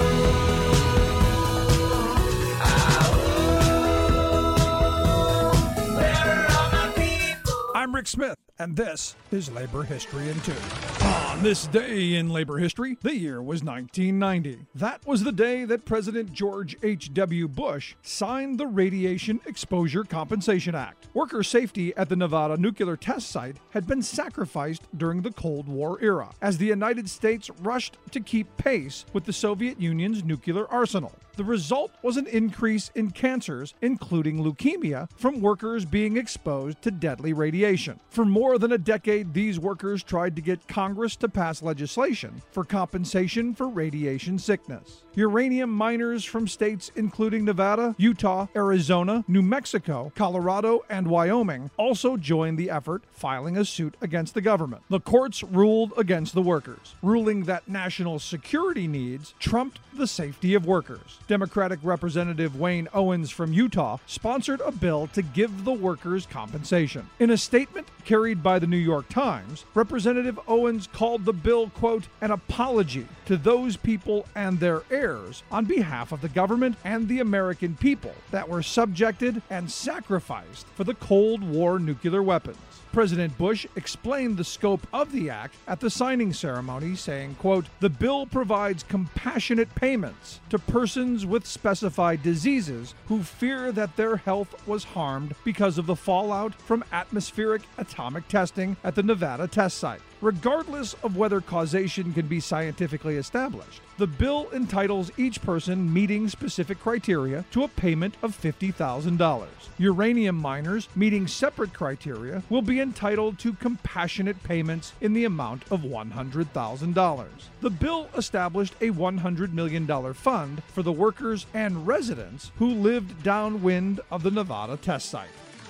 Oh, where are my people? I'm Rick Smith, and this is Labor History in Two. On this day in labor history, the year was nineteen ninety. That was the day that President George H W. Bush signed the Radiation Exposure Compensation Act. Worker safety at the Nevada nuclear test site had been sacrificed during the Cold War era, as the United States rushed to keep pace with the Soviet Union's nuclear arsenal. The result was an increase in cancers, including leukemia, from workers being exposed to deadly radiation. For more than a decade, these workers tried to get Congress to pass legislation for compensation for radiation sickness. Uranium miners from states including Nevada, Utah, Arizona, New Mexico, Colorado, and Wyoming also joined the effort, filing a suit against the government. The courts ruled against the workers, ruling that national security needs trumped the safety of workers. Democratic Representative Wayne Owens from Utah sponsored a bill to give the workers compensation. In a statement carried by the New York Times, Representative Owens called the bill, quote, an apology to those people and their heirs on behalf of the government and the American people that were subjected and sacrificed for the Cold War nuclear weapons. President Bush explained the scope of the act at the signing ceremony, saying, quote, the bill provides compassionate payments to persons with specified diseases who fear that their health was harmed because of the fallout from atmospheric atomic testing at the Nevada test site. Regardless of whether causation can be scientifically established, the bill entitles each person meeting specific criteria to a payment of fifty thousand dollars. Uranium miners meeting separate criteria will be entitled to compassionate payments in the amount of one hundred thousand dollars. The bill established a one hundred million dollars fund for the workers and residents who lived downwind of the Nevada test site.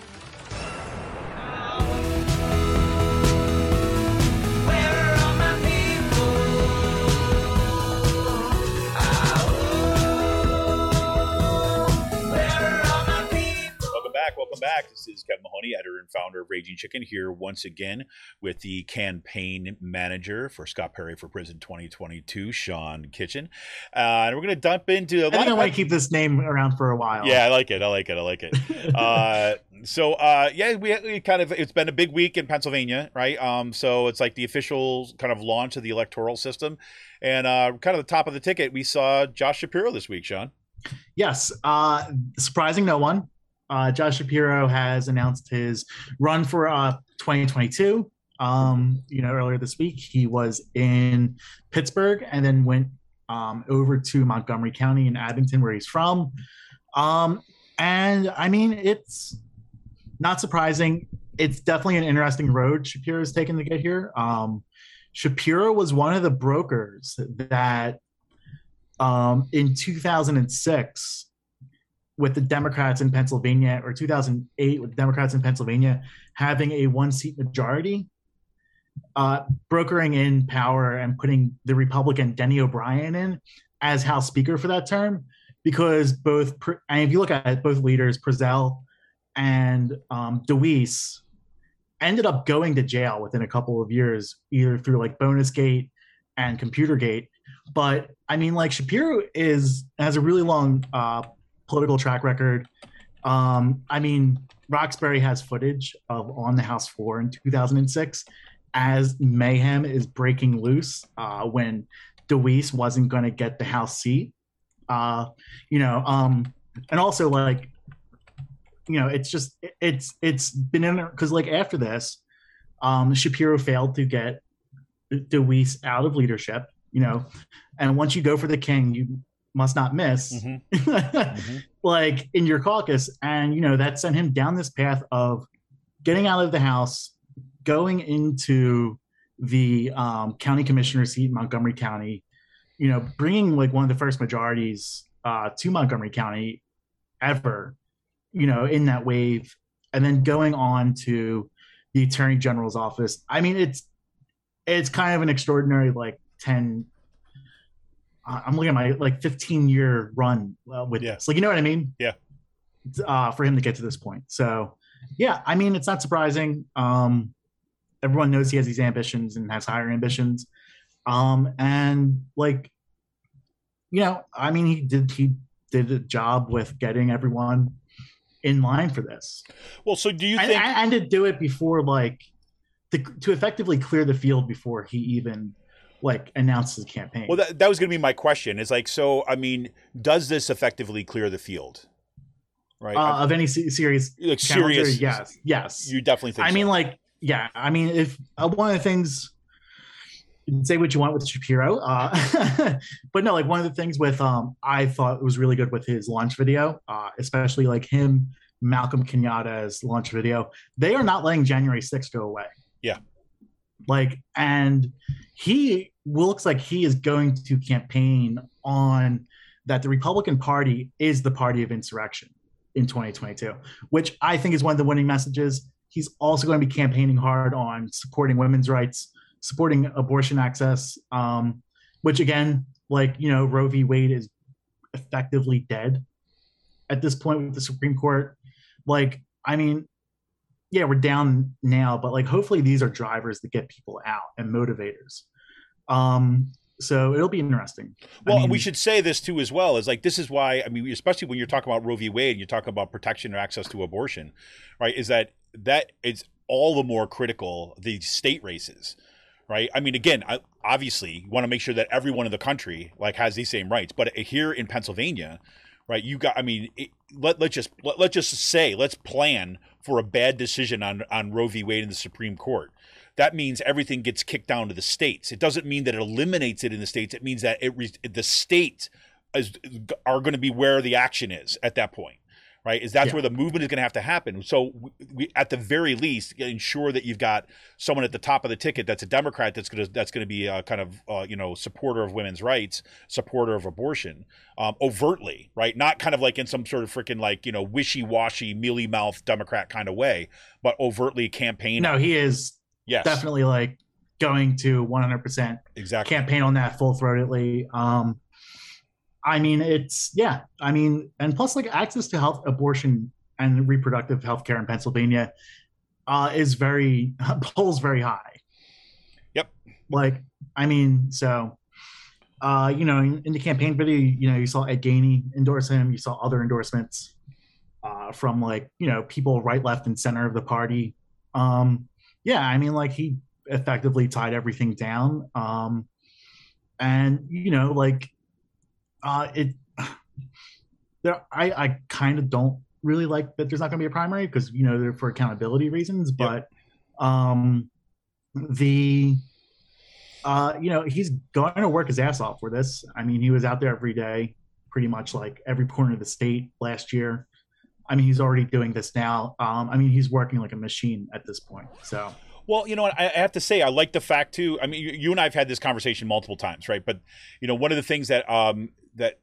Welcome back. This is Kevin Mahoney, editor and founder of Raging Chicken, here once again with the campaign manager for Scott Perry for Prison twenty twenty-two, Sean Kitchen. Uh, and we're going to dump into a lot I think of... I want to keep this name around for a while. Yeah, I like it. I like it. I like it. uh, so, uh, yeah, we, we kind of, it's been a big week in Pennsylvania, right? Um, so it's like the official kind of launch of the electoral system. And uh, kind of the top of the ticket, we saw Josh Shapiro this week, Sean. Yes. Uh, surprising no one. Uh, Josh Shapiro has announced his run for uh, twenty twenty-two. Um, you know, earlier this week, he was in Pittsburgh and then went um, over to Montgomery County in Abington, where he's from. Um, and I mean, it's not surprising. It's definitely an interesting road Shapiro's taken to get here. Um, Shapiro was one of the brokers that um, in two thousand six, with the Democrats in Pennsylvania, or two thousand eight with the Democrats in Pennsylvania having a one-seat majority, uh, brokering in power and putting the Republican Denny O'Brien in as House Speaker for that term, because both, and if you look at it, both leaders, Prezell and um, DeWeese, ended up going to jail within a couple of years, either through like Bonusgate and Computergate. But I mean, like, Shapiro is has a really long uh, political track record. Um, I mean, Roxbury has footage of on the House floor in two thousand six as mayhem is breaking loose uh, when DeWeese wasn't going to get the House seat. Uh, you know, um, and also like, you know, it's just it's it's been in because like after this, um, Shapiro failed to get DeWeese out of leadership. You know, and once you go for the king, you must not miss, Mm-hmm. Mm-hmm. like in your caucus. And, you know, that sent him down this path of getting out of the House, going into the um, county commissioner seat in Montgomery County, you know, bringing like one of the first majorities uh, to Montgomery County ever, you know, in that wave, and then going on to the Attorney General's office. I mean, it's it's kind of an extraordinary like ten. Uh, I'm looking at my like fifteen year run uh, with Yeah. this. Like, you know what I mean? Yeah. Uh, for him to get to this point. So, yeah, I mean, it's not surprising. Um, everyone knows he has these ambitions and has higher ambitions. Um, and like, you know, I mean, he did he did a job with getting everyone in line for this. Well, so do you And, think? and to do it before like to, to effectively clear the field before he even like announced his campaign. Well, that, that was going to be my question. Is like, so I mean, does this effectively clear the field? Right. Uh, of any se- serious, like challenger, serious? yes, yes. You definitely think. I so. mean, like, yeah. I mean, if uh, one of the things, you can say what you want with Shapiro, uh, but no, like one of the things with, um, I thought was really good with his launch video, uh, especially like him, Malcolm Kenyatta's launch video. They are not letting January sixth go away. Yeah. Like, and he looks like he is going to campaign on that the Republican Party is the party of insurrection in twenty twenty-two, which I think is one of the winning messages. He's also going to be campaigning hard on supporting women's rights, supporting abortion access, um, which again, like, you know, Roe v. Wade is effectively dead at this point with the Supreme Court. Like, I mean, yeah, we're down now, but like, hopefully these are drivers that get people out and motivators. Um, so it'll be interesting. Well, I mean, we should say this too as well. Is like, this is why, I mean, especially when you're talking about Roe v. Wade, you're talking about protection or access to abortion, right? Is that that is all the more critical, the state races, right? I mean, again, I, obviously you want to make sure that everyone in the country like has these same rights, but here in Pennsylvania, right, you got, I mean, it, let, let's just, let, let's just say, let's plan for a bad decision on, on Roe v. Wade in the Supreme Court. That means everything gets kicked down to the states. It doesn't mean that it eliminates it in the states. It means that it the states is, are going to be where the action is at that point, right? Is that's Yeah. where the movement is going to have to happen. So we, we, at the very least, ensure that you've got someone at the top of the ticket that's a Democrat that's going to that's going to be a kind of uh, you know supporter of women's rights, supporter of abortion, um, overtly, right? Not kind of like in some sort of freaking like you know wishy-washy, mealy-mouthed Democrat kind of way, but overtly campaign. no, he is. Yes, Definitely like going to one hundred percent exactly. campaign on that full throatedly. Um, I mean, it's, yeah, I mean, and plus like access to health, abortion and reproductive health care in Pennsylvania uh, is very, polls very high. Yep. Like, I mean, so, uh, you know, in, in the campaign video, you know, you saw Ed Gainey endorse him. You saw other endorsements uh, from like, you know, people right, left, and center of the party. Um, Yeah, I mean, like he effectively tied everything down, um, and you know, like uh, it. There, I, I kind of don't really like that. There's not going to be a primary because you know they're for accountability reasons. But um, the, uh, you know, he's going to work his ass off for this. I mean, he was out there every day, pretty much like every corner of the state last year. I mean, he's already doing this now. Um, I mean, he's working like a machine at this point. So, well, you know what, I I have to say, I like the fact too. I mean, you, you and I have had this conversation multiple times, right? But you know, one of the things that um that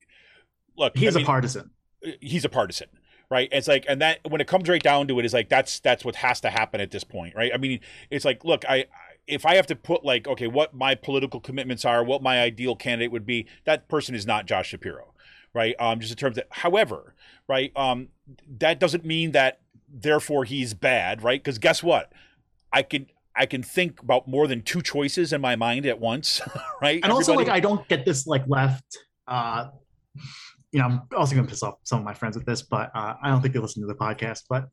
look, he's I a mean, partisan. He's a partisan, right? It's like, and that when it comes right down to it, is like that's that's what has to happen at this point, right? I mean, it's like, look, I. If I have to put like, okay, what my political commitments are, what my ideal candidate would be, that person is not Josh Shapiro, right? Um, just in terms of, however, right, um, that doesn't mean that therefore he's bad, right? Because guess what, I can I can think about more than two choices in my mind at once, right? And also, Everybody- like, I don't get this like left. Uh, you know, I'm also going to piss off some of my friends with this, but uh, I don't think they listen to the podcast. But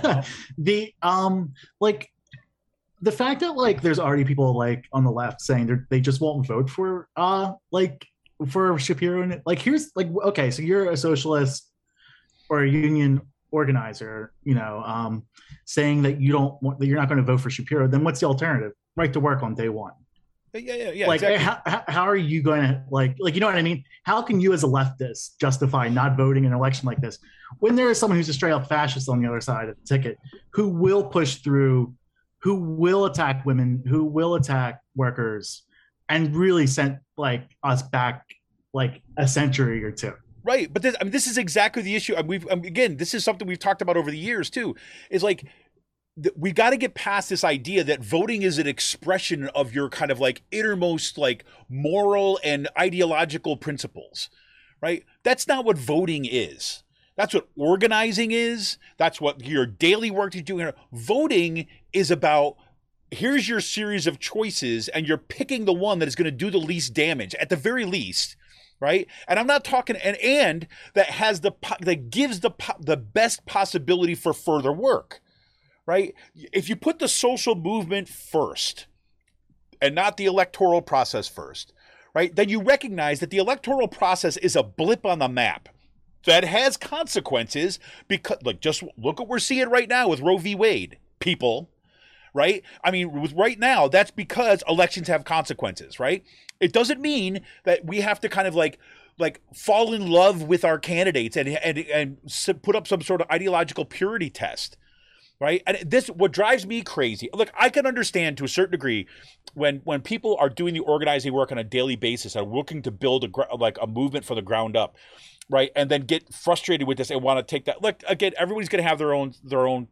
the um, like. The fact that like there's already people like on the left saying they they just won't vote for uh like for Shapiro, and like here's like, okay, so you're a socialist or a union organizer, you know, um saying that you don't want that you're not going to vote for Shapiro, then what's the alternative? Right to work on day one. Yeah, yeah, yeah. Like, exactly. how, how are you going to like, like, you know what I mean? How can you as a leftist justify not voting in an election like this when there is someone who's a straight up fascist on the other side of the ticket who will push through, who will attack women, who will attack workers, and really sent like us back like a century or two. Right, but this, I mean, this is exactly the issue. I mean, we've I mean, again, this is something we've talked about over the years too. Is like we got to get past this idea that voting is an expression of your kind of like innermost like moral and ideological principles, right? That's not what voting is. That's what organizing is. That's what your daily work is doing. Voting is about, here's your series of choices and you're picking the one that is going to do the least damage at the very least. Right. And I'm not talking and, and that has the, that gives the, the best possibility for further work. Right? If you put the social movement first and not the electoral process first, right, then you recognize that the electoral process is a blip on the map that has consequences because, look, just look what we're seeing right now with Roe v. Wade, people, right? I mean, with right now, that's because elections have consequences, right? It doesn't mean that we have to kind of like, like fall in love with our candidates and, and, and put up some sort of ideological purity test. Right. And this, what drives me crazy. Look, I can understand to a certain degree when when people are doing the organizing work on a daily basis and looking to build a like a movement from the ground up. Right. And then get frustrated with this and want to take that. Look, again, everybody's going to have their own their own.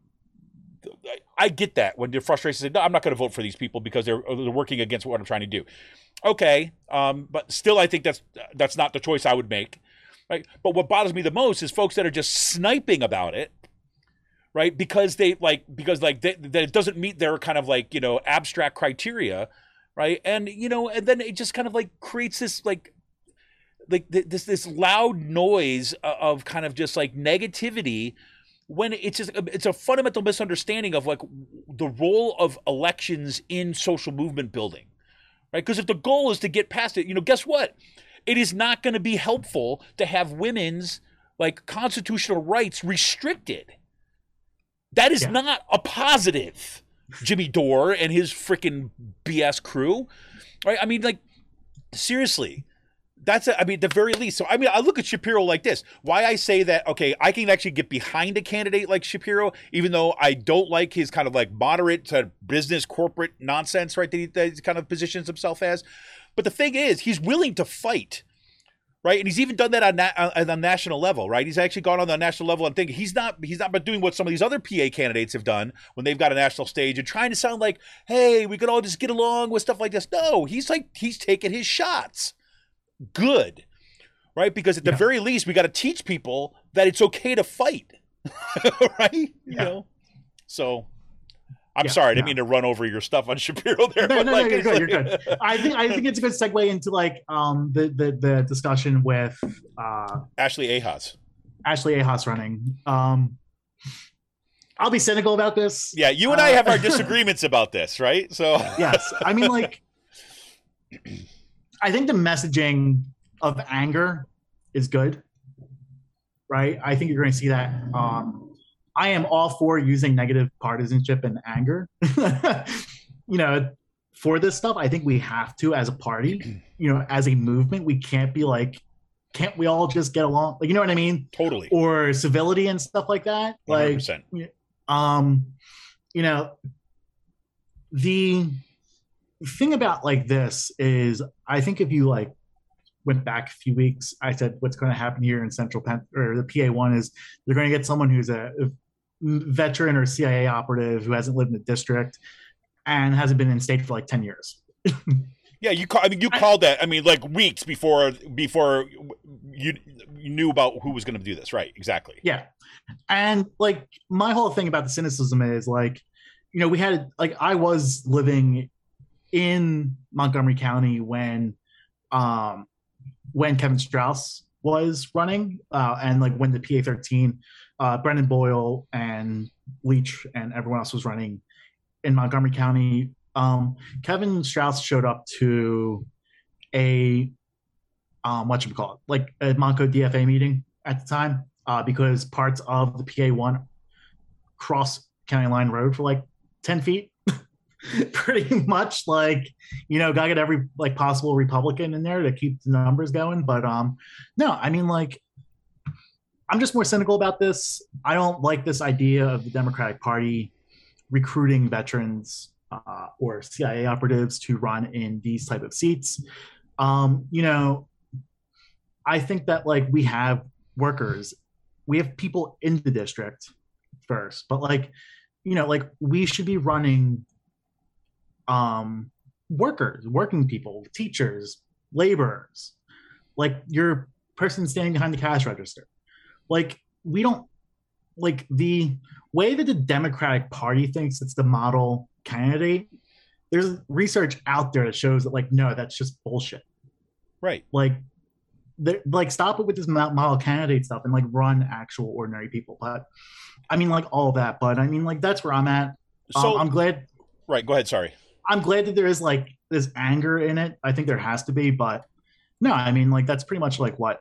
I get that when they're frustrated, say, no, I'm not going to vote for these people because they're, they're working against what I'm trying to do. OK, um, but still, I think that's that's not the choice I would make. Right. But what bothers me the most is folks that are just sniping about it. Right, because they like because like they, that it doesn't meet their kind of like, you know, abstract criteria, right? And you know, and then it just kind of like creates this like like this this loud noise of kind of just like negativity when it's just it's a fundamental misunderstanding of like the role of elections in social movement building, right? Because if the goal is to get past it, you know, guess what? It is not going to be helpful to have women's like constitutional rights restricted. That is yeah. not a positive, Jimmy Dore and his freaking B S crew, right? I mean, like, seriously, that's, a, I mean, at the very least. So, I mean, I look at Shapiro like this. Why I say that, okay, I can actually get behind a candidate like Shapiro, even though I don't like his kind of like moderate to business corporate nonsense, right, that he, that he kind of positions himself as. But the thing is, he's willing to fight. Right, and he's even done that on na- on the national level. Right, he's actually gone on the national level and think he's not he's not but doing what some of these other P A candidates have done when they've got a national stage and trying to sound like, hey, we could all just get along with stuff like this. No, he's like he's taking his shots. Good, right? Because at the yeah. very least, we got to teach people that it's okay to fight. Right, you yeah. know. So, I'm yeah, sorry, I didn't no. mean to run over your stuff on Shapiro there. No, but no, like, no, you're good. like, You're good. I think I think it's a good segue into like um the the, the discussion with uh, Ashley Ahas. Ashley Ahas running. Um, I'll be cynical about this. Yeah, you and uh, I have our disagreements about this, right? So yes, I mean, like, I think the messaging of anger is good, right? I think you're going to see that. Um, I am all for using negative partisanship and anger, you know, for this stuff. I think we have to as a party, you know, as a movement. We can't be like, can't we all just get along? Like, you know what I mean? Totally. Or civility and stuff like that. one hundred percent. Like, um, you know, the thing about like this is I think if you like went back a few weeks, I said what's going to happen here in Central Penn or the P A one is they're going to get someone who's a, a veteran or C I A operative who hasn't lived in the district and hasn't been in state for like ten years. Yeah, you call, I mean, you called that, I mean, like weeks before before you, you knew about who was going to do this, right? Exactly. Yeah. And like my whole thing about the cynicism is like, you know, we had like I was living in Montgomery County when um when Kevin Strauss was running uh, and like when the P A thirteen, uh, Brendan Boyle and Leach and everyone else was running in Montgomery County. Um, Kevin Strauss showed up to a, um, what should we call it? Like a Montco D F A meeting at the time uh, because parts of the P A one cross County Line Road for like ten feet. pretty much like, you know, gotta get every like possible Republican in there to keep the numbers going. But um, no, I mean, like, I'm just more cynical about this. I don't like this idea of the Democratic Party recruiting veterans uh, or C I A operatives to run in these type of seats. Um, you know, I think that like we have workers, we have people in the district first, but like, you know, like we should be running um, workers, working people, teachers, laborers, like your person standing behind the cash register. Like we don't like the way that the Democratic Party thinks it's the model candidate. There's research out there that shows that like, no, that's just bullshit. Right. Like, like stop it with this model candidate stuff and like run actual ordinary people. But I mean, like all that. But I mean, like that's where I'm at. So um, I'm glad. Right. Go ahead. Sorry. I'm glad that there is like this anger in it. I think there has to be, but no, I mean, like that's pretty much like what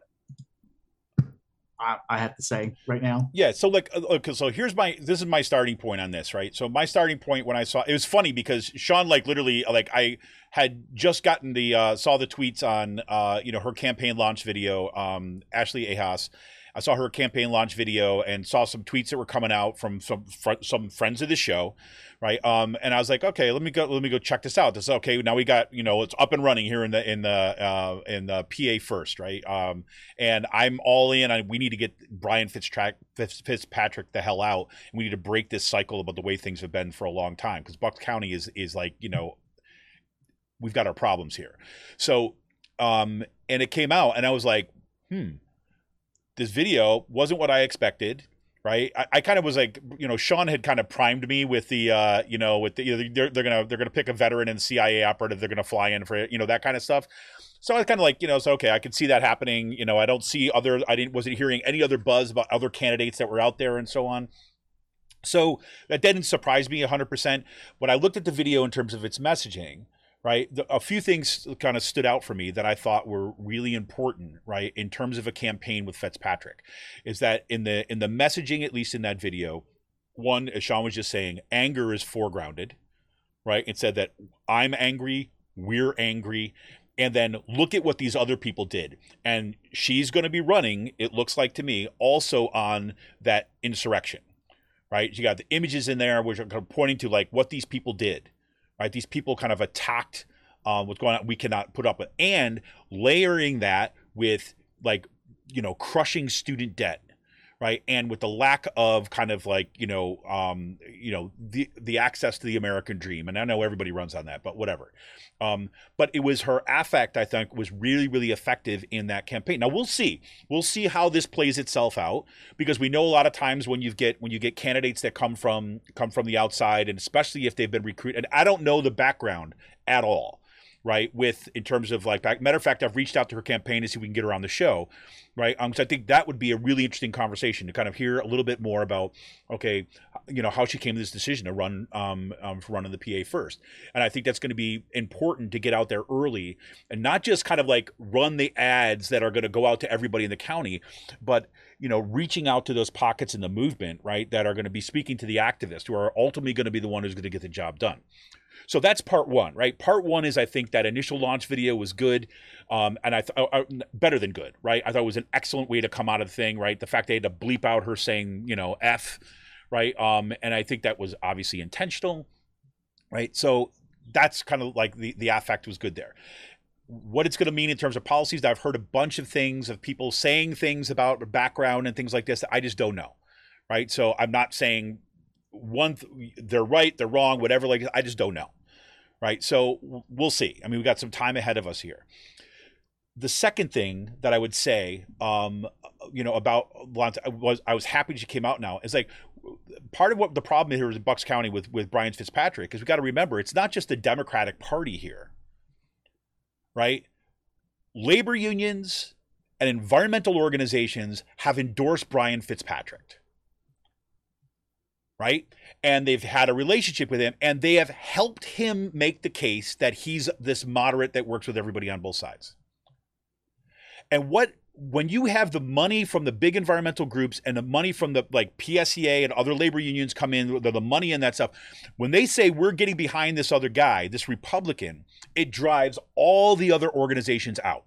I, I have to say right now. Yeah. So like, okay, so here's my, this is my starting point on this, right? So my starting point when I saw, it was funny because Sean, like literally, like I had just gotten the, uh, saw the tweets on, uh, you know, her campaign launch video, um, Ashley Ahas. I saw her campaign launch video and saw some tweets that were coming out from some fr- some friends of the show, right? Um, and I was like, okay, let me go, let me go check this out. This is okay. Now we got, you know, it's up and running here in the in the uh, in the P A first, right? Um, and I'm all in. I, we need to get Brian Fitzpatrick, Fitzpatrick the hell out, and we need to break this cycle about the way things have been for a long time because Bucks County is is like, you know, we've got our problems here. So, um, and it came out, and I was like, hmm. This video wasn't what I expected, right? I, I kind of was like, you know, Sean had kind of primed me with the, uh, you know, with the, you know, they're, they're gonna they're gonna pick a veteran and C I A operative, they're gonna fly in for it, you know, that kind of stuff. So I was kind of like, you know, so okay, I could see that happening. You know, I don't see other, I didn't wasn't hearing any other buzz about other candidates that were out there and so on. So that didn't surprise me one hundred percent. When I looked at the video in terms of its messaging, right, the, a few things kind of stood out for me that I thought were really important, right, in terms of a campaign with Fitzpatrick, is that in the in the messaging, at least in that video, one, as Sean was just saying, anger is foregrounded, right? It said that I'm angry, we're angry, and then look at what these other people did. And she's going to be running, it looks like to me, also on that insurrection, right? You got the images in there which are kind of pointing to like what these people did. Right, these people kind of attacked uh, what's going on. We cannot put up with, and layering that with like, you know, crushing student debt, right, and with the lack of kind of like, you know, um, you know, the the access to the American dream. And I know everybody runs on that, but whatever. Um, but it was her affect, I think, was really, really effective in that campaign. Now we'll see, we'll see how this plays itself out, because we know a lot of times when you get when you get candidates that come from come from the outside, and especially if they've been recruited. And I don't know the background at all, right? With in terms of like, matter of fact, I've reached out to her campaign to see if we can get her on the show, right? Um, so I think that would be a really interesting conversation to kind of hear a little bit more about, okay, you know, how she came to this decision to run, um, um for running the P A first. And I think that's going to be important to get out there early and not just kind of like run the ads that are going to go out to everybody in the county, but, you know, reaching out to those pockets in the movement, right, that are going to be speaking to the activists who are ultimately going to be the one who's going to get the job done. So that's part one, right? Part one is, I think that initial launch video was good, um, and I thought uh, better than good, right? I thought it was an excellent way to come out of the thing, right? The fact they had to bleep out her saying, you know, F, right? Um, and I think that was obviously intentional, right? So that's kind of like the the affect was good there. What it's going to mean in terms of policies, I've heard a bunch of things of people saying things about background and things like this that I just don't know, right? So I'm not saying one th- they're right, they're wrong, whatever, like I just don't know, right? So we'll see. I mean, we got some time ahead of us here. The second thing that I would say, um, you know, about was I was happy she came out now. Is like part of what the problem here is in Bucks County with with Brian Fitzpatrick, because we got to remember it's not just the Democratic Party here, right? Labor unions and environmental organizations have endorsed Brian Fitzpatrick. Right? And they've had a relationship with him, and they have helped him make the case that he's this moderate that works with everybody on both sides. And what when you have the money from the big environmental groups and the money from the like P S E A and other labor unions come in, the, the money and that stuff, when they say we're getting behind this other guy, this Republican, it drives all the other organizations out.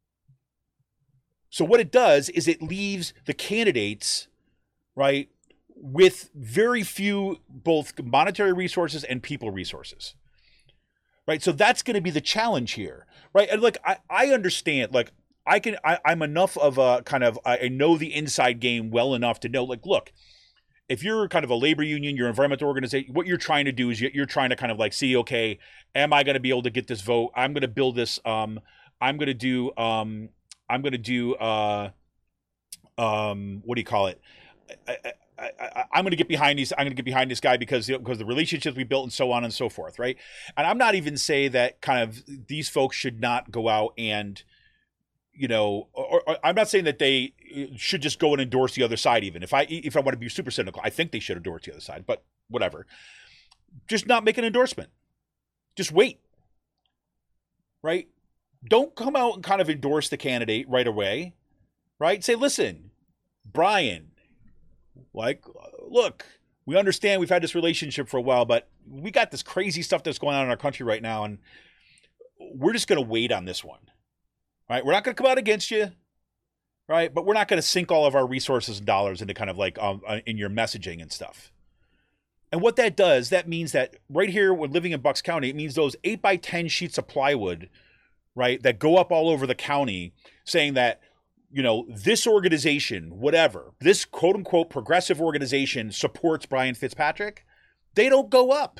So what it does is it leaves the candidates, right, with very few both monetary resources and people resources. Right. So that's going to be the challenge here. Right. And look, I, I understand, like, I can, I, I'm enough of a kind of, I know the inside game well enough to know, like, look, if you're kind of a labor union, your environmental organization, what you're trying to do is you're trying to kind of like see, okay, am I going to be able to get this vote? I'm going to build this. Um, I'm going to do, um, I'm going to do, uh, um, what do you call it? I, I, I, I'm going to get behind these. I'm going to get behind this guy because because the relationships we built and so on and so forth, right? And I'm not even saying that kind of these folks should not go out and, you know, or, or I'm not saying that they should just go and endorse the other side. Even if I if I want to be super cynical, I think they should endorse the other side. But whatever, just not make an endorsement. Just wait, right? Don't come out and kind of endorse the candidate right away, right? Say, listen, Brian. Like, look, we understand we've had this relationship for a while, but we got this crazy stuff that's going on in our country right now, and we're just going to wait on this one, right? We're not going to come out against you, right? But we're not going to sink all of our resources and dollars into kind of like um, in your messaging and stuff. And what that does, that means that right here, we're living in Bucks County, it means those eight by ten sheets of plywood, right, that go up all over the county saying that, you know, this organization, whatever, this quote unquote progressive organization supports Brian Fitzpatrick, they don't go up.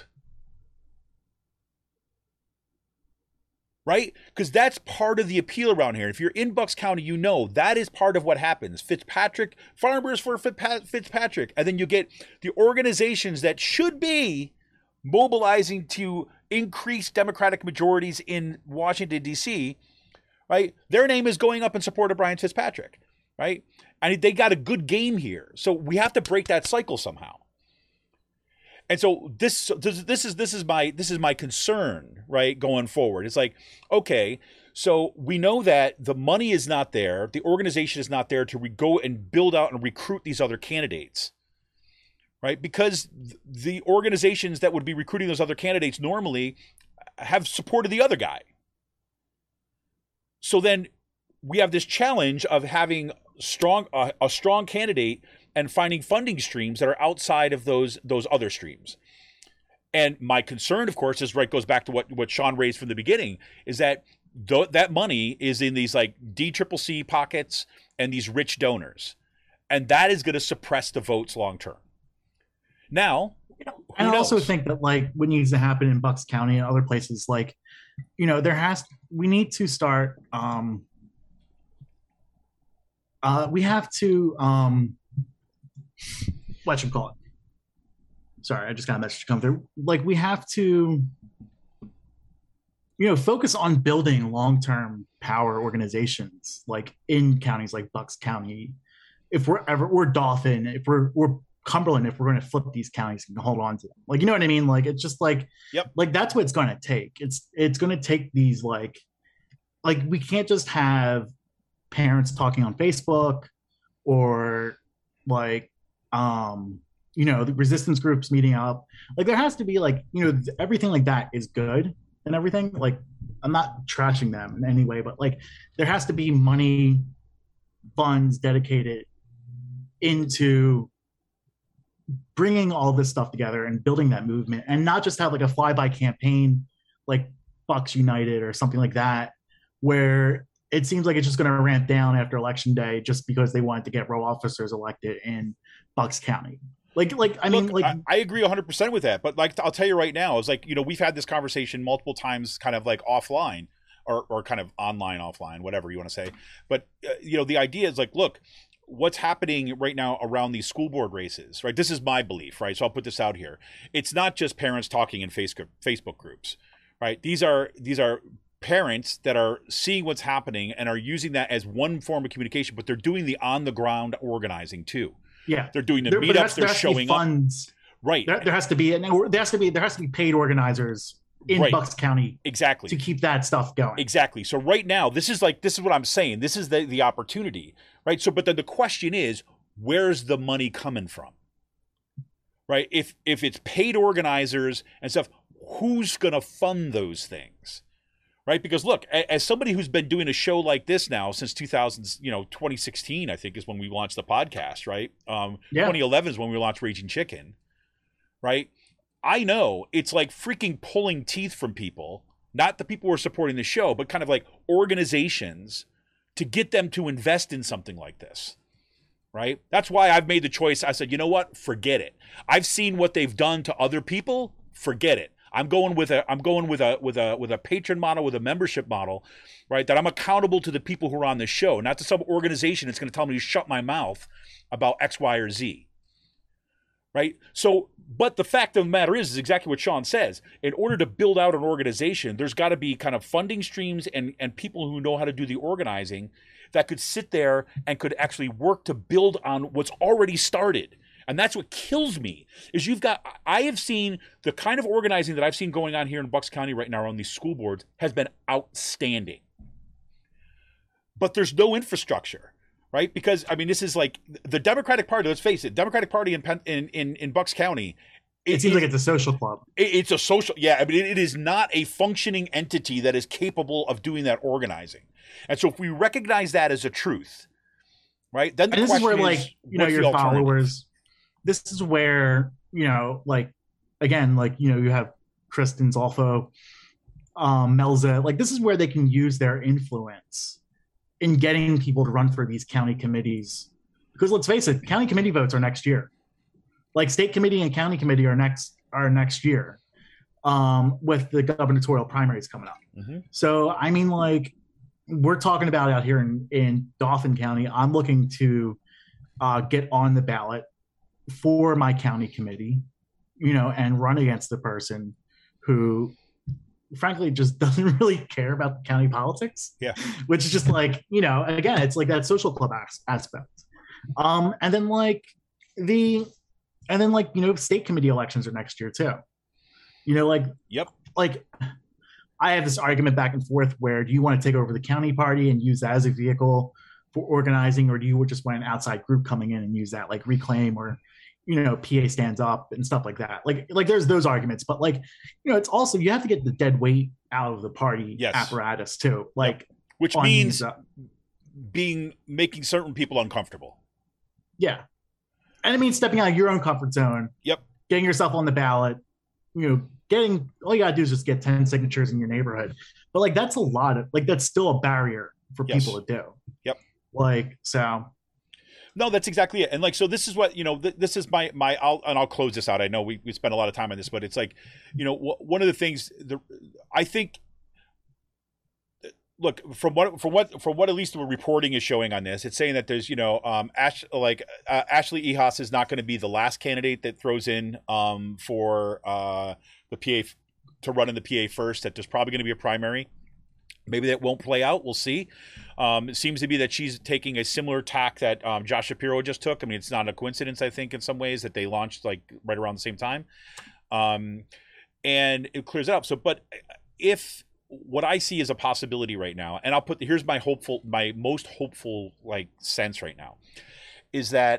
Right? Because that's part of the appeal around here. If you're in Bucks County, you know that is part of what happens. Fitzpatrick, farmers for Fitzpatrick. And then you get the organizations that should be mobilizing to increase Democratic majorities in Washington, D C, right? Their name is going up in support of Brian Fitzpatrick, right? And they got a good game here. So we have to break that cycle somehow. And so this, this, this is, this is my, this is my concern, right? Going forward. It's like, okay, so we know that the money is not there. The organization is not there to re- go and build out and recruit these other candidates, right? Because the organizations that would be recruiting those other candidates normally have supported the other guy. So then we have this challenge of having strong uh, a strong candidate and finding funding streams that are outside of those those other streams. And my concern, of course, is right goes back to what, what Sean raised from the beginning, is that th- that money is in these like D C C C pockets and these rich donors. And that is going to suppress the votes long term. Now, I knows? also think that like what needs to happen in Bucks County and other places, like, you know, there has, we need to start, um, uh, we have to, um, what you call it? Sorry, I just got a message come through. Like, we have to, you know, focus on building long-term power organizations, like in counties like Bucks County. If we're ever, we're Dauphin, if we're, we're Cumberland, if we're going to flip these counties and hold on to them, like, you know what I mean? Like, it's just like, yep. Like that's what it's going to take. It's, it's going to take these, like, like we can't just have parents talking on Facebook or like, um, you know, the resistance groups meeting up. Like, there has to be like, you know, everything like that is good and everything. Like, I'm not trashing them in any way, but like, there has to be money, funds dedicated into bringing all this stuff together and building that movement, and not just have like a flyby campaign like Bucks United or something like that, where it seems like it's just going to ramp down after election day just because they wanted to get row officers elected in Bucks County. Like, like I mean, Look, like I, I agree one hundred percent with that. But like, I'll tell you right now, it's like, you know, we've had this conversation multiple times, kind of like offline or, or kind of online, offline, whatever you want to say. But, uh, you know, the idea is like, look, what's happening right now around these school board races, right? This is my belief, right? So I'll put this out here. It's not just parents talking in Facebook Facebook groups, right? These are these are parents that are seeing what's happening and are using that as one form of communication, but they're doing the on the ground organizing too. Yeah, they're doing the there, meetups. They're showing funds. up. Right. There, there has to be, and there has to be, there has to be paid organizers in right. Bucks County exactly to keep that stuff going. Exactly. So right now, this is like, this is what I'm saying. This is the, the opportunity, right? So, but then the question is, where's the money coming from? Right? If, if it's paid organizers and stuff, who's going to fund those things? Right? Because look, as somebody who's been doing a show like this now since two thousand, you know, twenty sixteen, I think is when we launched the podcast, right? Um, Yeah. twenty eleven is when we launched Raging Chicken, right? I know it's like freaking pulling teeth from people, not the people who are supporting the show, but kind of like organizations to get them to invest in something like this, right? That's why I've made the choice. I said, you know what? Forget it. I've seen what they've done to other people. Forget it. I'm going with a I'm going with a with a with a patron model, with a membership model, right? That I'm accountable to the people who are on the show, not to some organization that's going to tell me to shut my mouth about X, Y, or Z. Right? So, but the fact of the matter is, is exactly what Sean says. In order to build out an organization, there's got to be kind of funding streams and, and people who know how to do the organizing that could sit there and could actually work to build on what's already started. And that's what kills me, is you've got, I have seen the kind of organizing that I've seen going on here in Bucks County right now on these school boards has been outstanding. But there's no infrastructure. Right? Because, I mean, this is like the Democratic Party, let's face it, Democratic Party in Penn, in, in, in Bucks County. It, it seems like it's a social club. It, it's a social, yeah. I mean, it, it is not a functioning entity that is capable of doing that organizing. And so if we recognize that as a truth, right, then the and this question is where, is, like, you know, your alternative? followers, this is where, you know, like, again, like, you know, you have Kristen Zolfo, um, Melza, like, this is where they can use their influence in getting people to run for these county committees. Because let's face it, county committee votes are next year. Like state committee and county committee are next are next year, um, with the gubernatorial primaries coming up. Mm-hmm. So, I mean, like, we're talking about out here in, in Dauphin County, I'm looking to uh, get on the ballot for my county committee, you know, and run against the person who frankly just doesn't really care about the county politics. Yeah. Which is just like, you know, again, it's like that social club as- aspect. Um, and then like the, and then like, you know, state committee elections are next year too. You know, like, yep. Like I have this argument back and forth where do you want to take over the county party and use that as a vehicle for organizing, or do you just want an outside group coming in and use that, like Reclaim or, you know, P A Stands Up and stuff like that. Like, like there's those arguments, but like, you know, it's also, you have to get the dead weight out of the party yes. apparatus too. Like, yep. Which means uh, being, making certain people uncomfortable. Yeah. And it means stepping out of your own comfort zone. Yep. Getting yourself on the ballot, you know, getting, all you gotta do is just get ten signatures in your neighborhood. But like, that's a lot of, like, that's still a barrier for yes. people to do. Yep. Like, so. No, that's exactly it. And like, so this is what, you know, th- this is my, my, I'll, and I'll close this out. I know we, we spent a lot of time on this, but it's like, you know, w- one of the things the, I think, look, from what, from what, from what at least the reporting is showing on this, it's saying that there's, you know, um, Ash, like uh, Ashley Ehas is not going to be the last candidate that throws in um, for uh, the P A to run in the P A first, that there's probably going to be a primary. Maybe that won't play out. We'll see. Um, it seems to be that she's taking a similar tack that um, Josh Shapiro just took. I mean, it's not a coincidence, I think, in some ways that they launched like right around the same time. Um, and it clears it up. So, but if what I see is a possibility right now, and I'll put, here's my hopeful, my most hopeful like sense right now, is that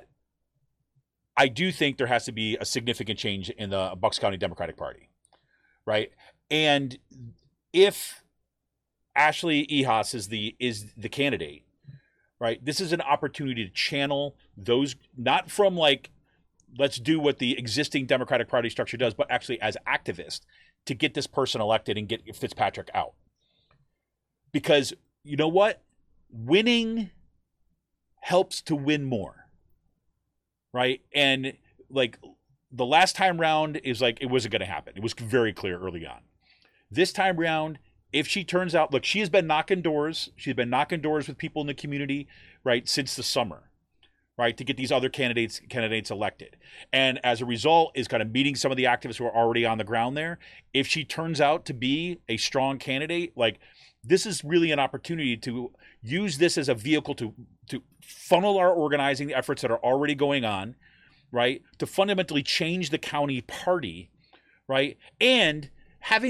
I do think there has to be a significant change in the Bucks County Democratic Party. Right. And if Ashley Ehas is the is the candidate, right? This is an opportunity to channel those, not from like, let's do what the existing Democratic Party structure does, but actually as activists to get this person elected and get Fitzpatrick out. Because you know what? Winning helps to win more, right? And like the last time round is like, it wasn't going to happen. It was very clear early on. This time round, if she turns out, look, she has been knocking doors. She's been knocking doors with people in the community, right, since the summer, right, to get these other candidates candidates elected. And as a result, is kind of meeting some of the activists who are already on the ground there. If she turns out to be a strong candidate, like this is really an opportunity to use this as a vehicle to to funnel our organizing efforts that are already going on, right, to fundamentally change the county party, right, and having that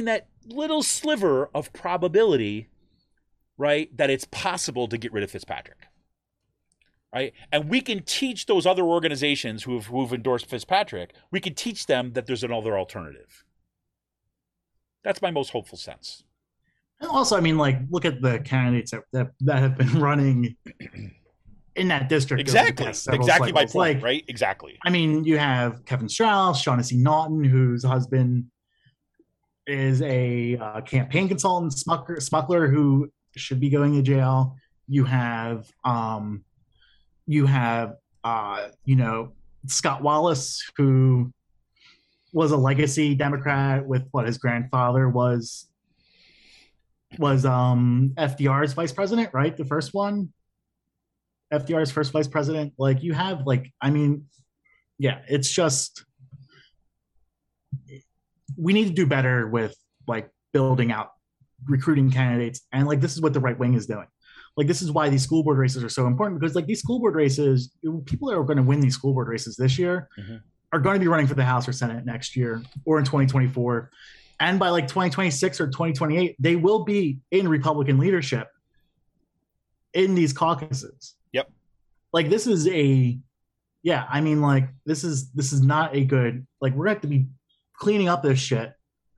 little sliver of probability, right, that it's possible to get rid of Fitzpatrick. Right? And we can teach those other organizations who've, who've endorsed Fitzpatrick, we can teach them that there's another alternative. That's my most hopeful sense. And also, I mean, like, look at the candidates that, that, that have been running in that district. Exactly. Exactly cycles. my point, like, right? Exactly. I mean, you have Kevin Strauss, Shaughnessy Naughton, whose husband is a uh, campaign consultant, smuggler, smuggler, who should be going to jail. You have, um, you have, uh, you know, Scott Wallace, who was a legacy Democrat with what his grandfather was, was um, F D R's vice president, right? The first one, F D R's first vice president. Like, you have, like, I mean, yeah, it's just, we need to do better with, like, building out recruiting candidates. And, like, this is what the right wing is doing. Like, this is why these school board races are so important, because, like, these school board races, people that are going to win these school board races this year mm-hmm. are going to be running for the House or Senate next year or in twenty twenty-four. And by, like, twenty twenty-six or twenty twenty-eight, they will be in Republican leadership in these caucuses. Yep. Like, this is a, yeah, I mean, like, this is, this is not a good, like, we're going to have to be cleaning up this shit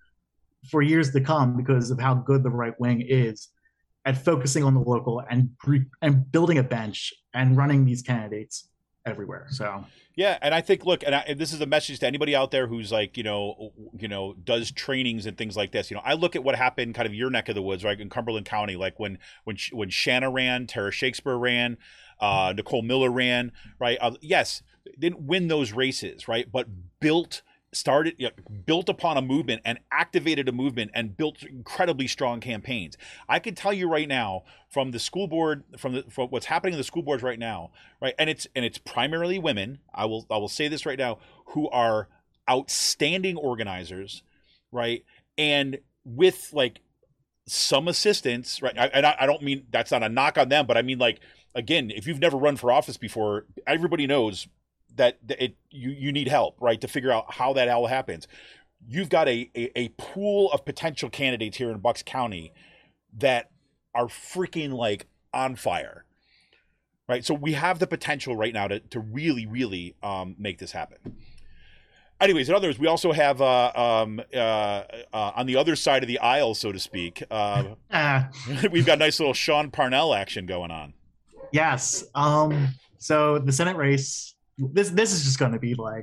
for years to come because of how good the right wing is at focusing on the local and and building a bench and running these candidates everywhere. So yeah, and I think, look, and, I, and this is a message to anybody out there who's like, you know, you know, does trainings and things like this. You know, I look at what happened, kind of your neck of the woods, right, in Cumberland County, like when when when Shanna ran, Tara Shakespeare ran, uh, Nicole Miller ran, right. Uh, yes, didn't win those races, right, but built. started you know, built upon a movement and activated a movement and built incredibly strong campaigns. I can tell you right now from the school board, from the from what's happening in the school boards right now, right, and it's and it's primarily women. I will I will say this right now, who are outstanding organizers, right, and with like some assistance, right. I, and I, I don't mean that's not a knock on them, but I mean, like, again, if you've never run for office before, everybody knows that it you you need help, right, to figure out how that all happens. You've got a, a a pool of potential candidates here in Bucks County that are freaking like on fire, right? So we have the potential right now to to really really um, make this happen. Anyways, in others, we also have uh, um, uh, uh, on the other side of the aisle, so to speak, uh, we've got nice little Sean Parnell action going on. Yes. Um. So the Senate race. This this is just going to be like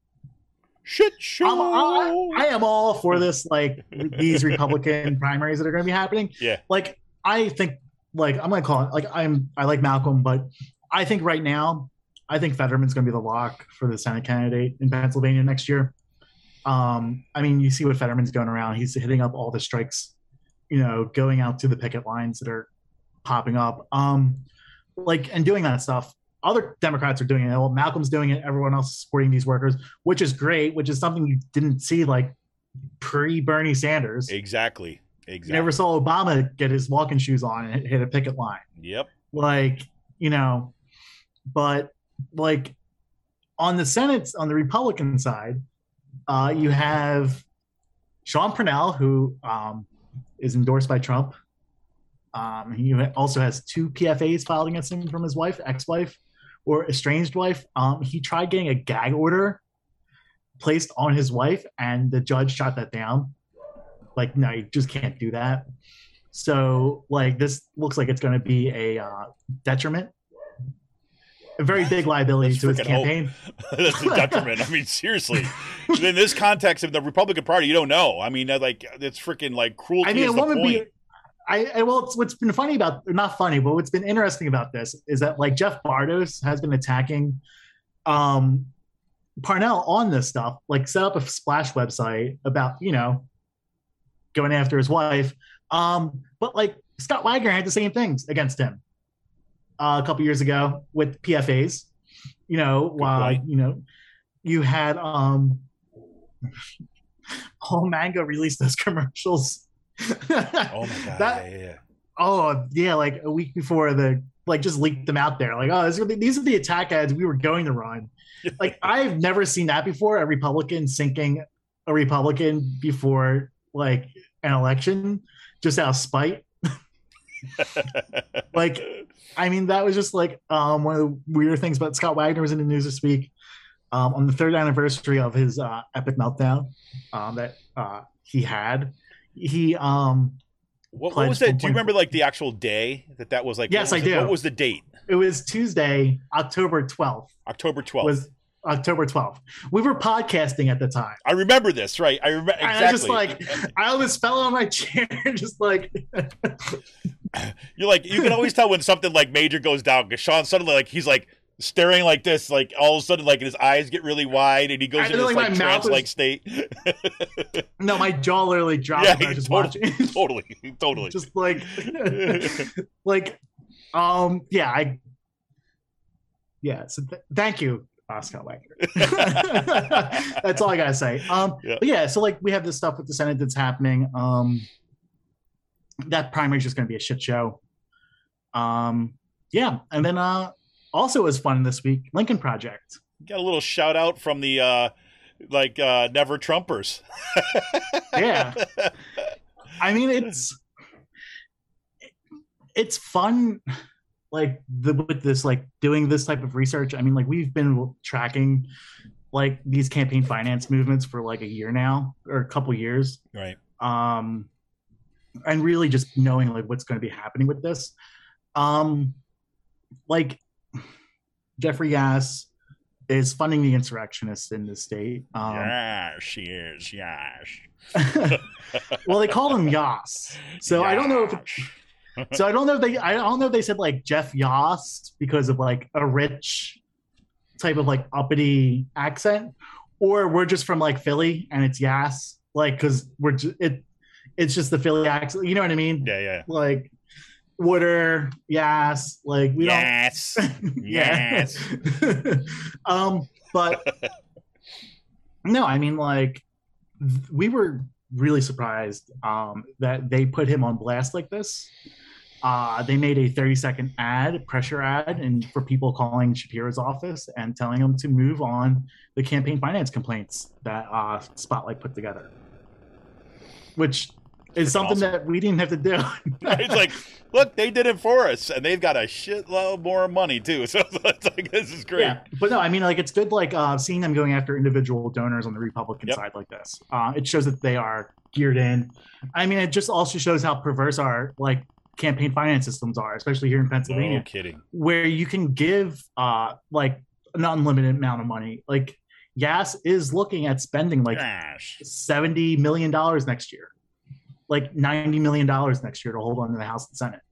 shit show. I, I am all for this, like these Republican primaries that are going to be happening. Yeah. Like, I think, like, I'm going to call it, like, I'm I like Malcolm, but I think right now, I think Fetterman's going to be the lock for the Senate candidate in Pennsylvania next year. Um, I mean, you see what Fetterman's going around. He's hitting up all the strikes, you know, going out to the picket lines that are popping up, um, like, and doing that stuff. Other Democrats are doing it. Well, Malcolm's doing it. Everyone else is supporting these workers, which is great, which is something you didn't see like pre-Bernie Sanders. Exactly. Exactly. You never saw Obama get his walking shoes on and hit a picket line. Yep. Like, you know, but like on the Senate, on the Republican side, uh, you have Sean Parnell, who um, is endorsed by Trump. Um, he also has two P F As filed against him from his wife, ex-wife, or estranged wife. Um, he tried getting a gag order placed on his wife, and the judge shot that down. Like, no, you just can't do that. So, like, this looks like it's going to be a uh, detriment, a very big liability to his campaign. That's a detriment. I mean, seriously. In this context of the Republican Party, you don't know. I mean, like, it's freaking like cruelty. I mean, is the point. Be, I, I well, it's, what's been funny about, not funny, but what's been interesting about this is that, like, Jeff Bartos has been attacking um, Parnell on this stuff, like set up a splash website about, you know, going after his wife. Um, but like Scott Wagner had the same things against him uh, a couple years ago with P F As. You know, while you know you had um, Paul Mango released those commercials. Oh my god! that, yeah, yeah. Oh yeah, like a week before the like just leaked them out there. Like, oh, this are the, these are the attack ads we were going to run. Like, I've never seen that before. A Republican sinking a Republican before, like, an election just out of spite. Like, I mean, that was just like um, one of the weird things. But Scott Wagner was in the news this week um, on the third anniversary of his uh, epic meltdown um, that uh, he had. He um, what, what was that? Do you remember like the actual day that that was like? Yes, was I do. What was the date? It was Tuesday, October twelfth. October twelfth. Was October twelfth. We were podcasting at the time. I remember this, right? I remember exactly. And I just like, I almost fell on my chair, just like. You're like, you can always tell when something like major goes down because Sean suddenly like he's like staring like this, like all of a sudden like his eyes get really wide and he goes into this like, like trance like state. No, my jaw literally dropped yeah, when I was just totally, watching. totally, totally. Just like, like, um, yeah, I, yeah. So th- thank you, Scott Wagner. That's all I gotta say. Um, yeah. But yeah, so like we have this stuff with the Senate that's happening. Um, that primary is just gonna be a shit show. Um, yeah, and then uh, also was fun this week. Lincoln Project. Got a little shout out from the uh, like uh, Never Trumpers. Yeah, I mean it's it's fun. Like the with this like doing this type of research. I mean, like we've been tracking like these campaign finance movements for like a year now or a couple years. Right. Um and really just knowing like what's going to be happening with this. Um like Jeffrey Yass is funding the insurrectionists in the state. Um yeah, she is, yes. Well, they call him Yass. So I don't know if it, So I don't know if they I don't know if they said like Jeff Yost because of like a rich type of like uppity accent, or we're just from like Philly and it's Yass, like because we're just, it it's just the Philly accent, you know what I mean? Yeah, yeah. Like Wooder, Yass, like we yes. don't yes. um, but no, I mean like we were really surprised um, that they put him on blast like this. Uh, they made a thirty second ad, pressure ad, and for people calling Shapiro's office and telling them to move on the campaign finance complaints that uh, Spotlight put together, which is something awesome. That we didn't have to do. It's like, look, they did it for us, and they've got a shitload more money too. So it's like, this is great. Yeah, but no, I mean, like, it's good, like uh, seeing them going after individual donors on the Republican yep. side like this. Uh, it shows that they are geared in. I mean, it just also shows how perverse our like campaign finance systems are, especially here in Pennsylvania. No kidding. Where you can give uh, like an unlimited amount of money. Like, Yass is looking at spending like Gosh. seventy million dollars next year. Like ninety million dollars next year to hold on to the House and Senate.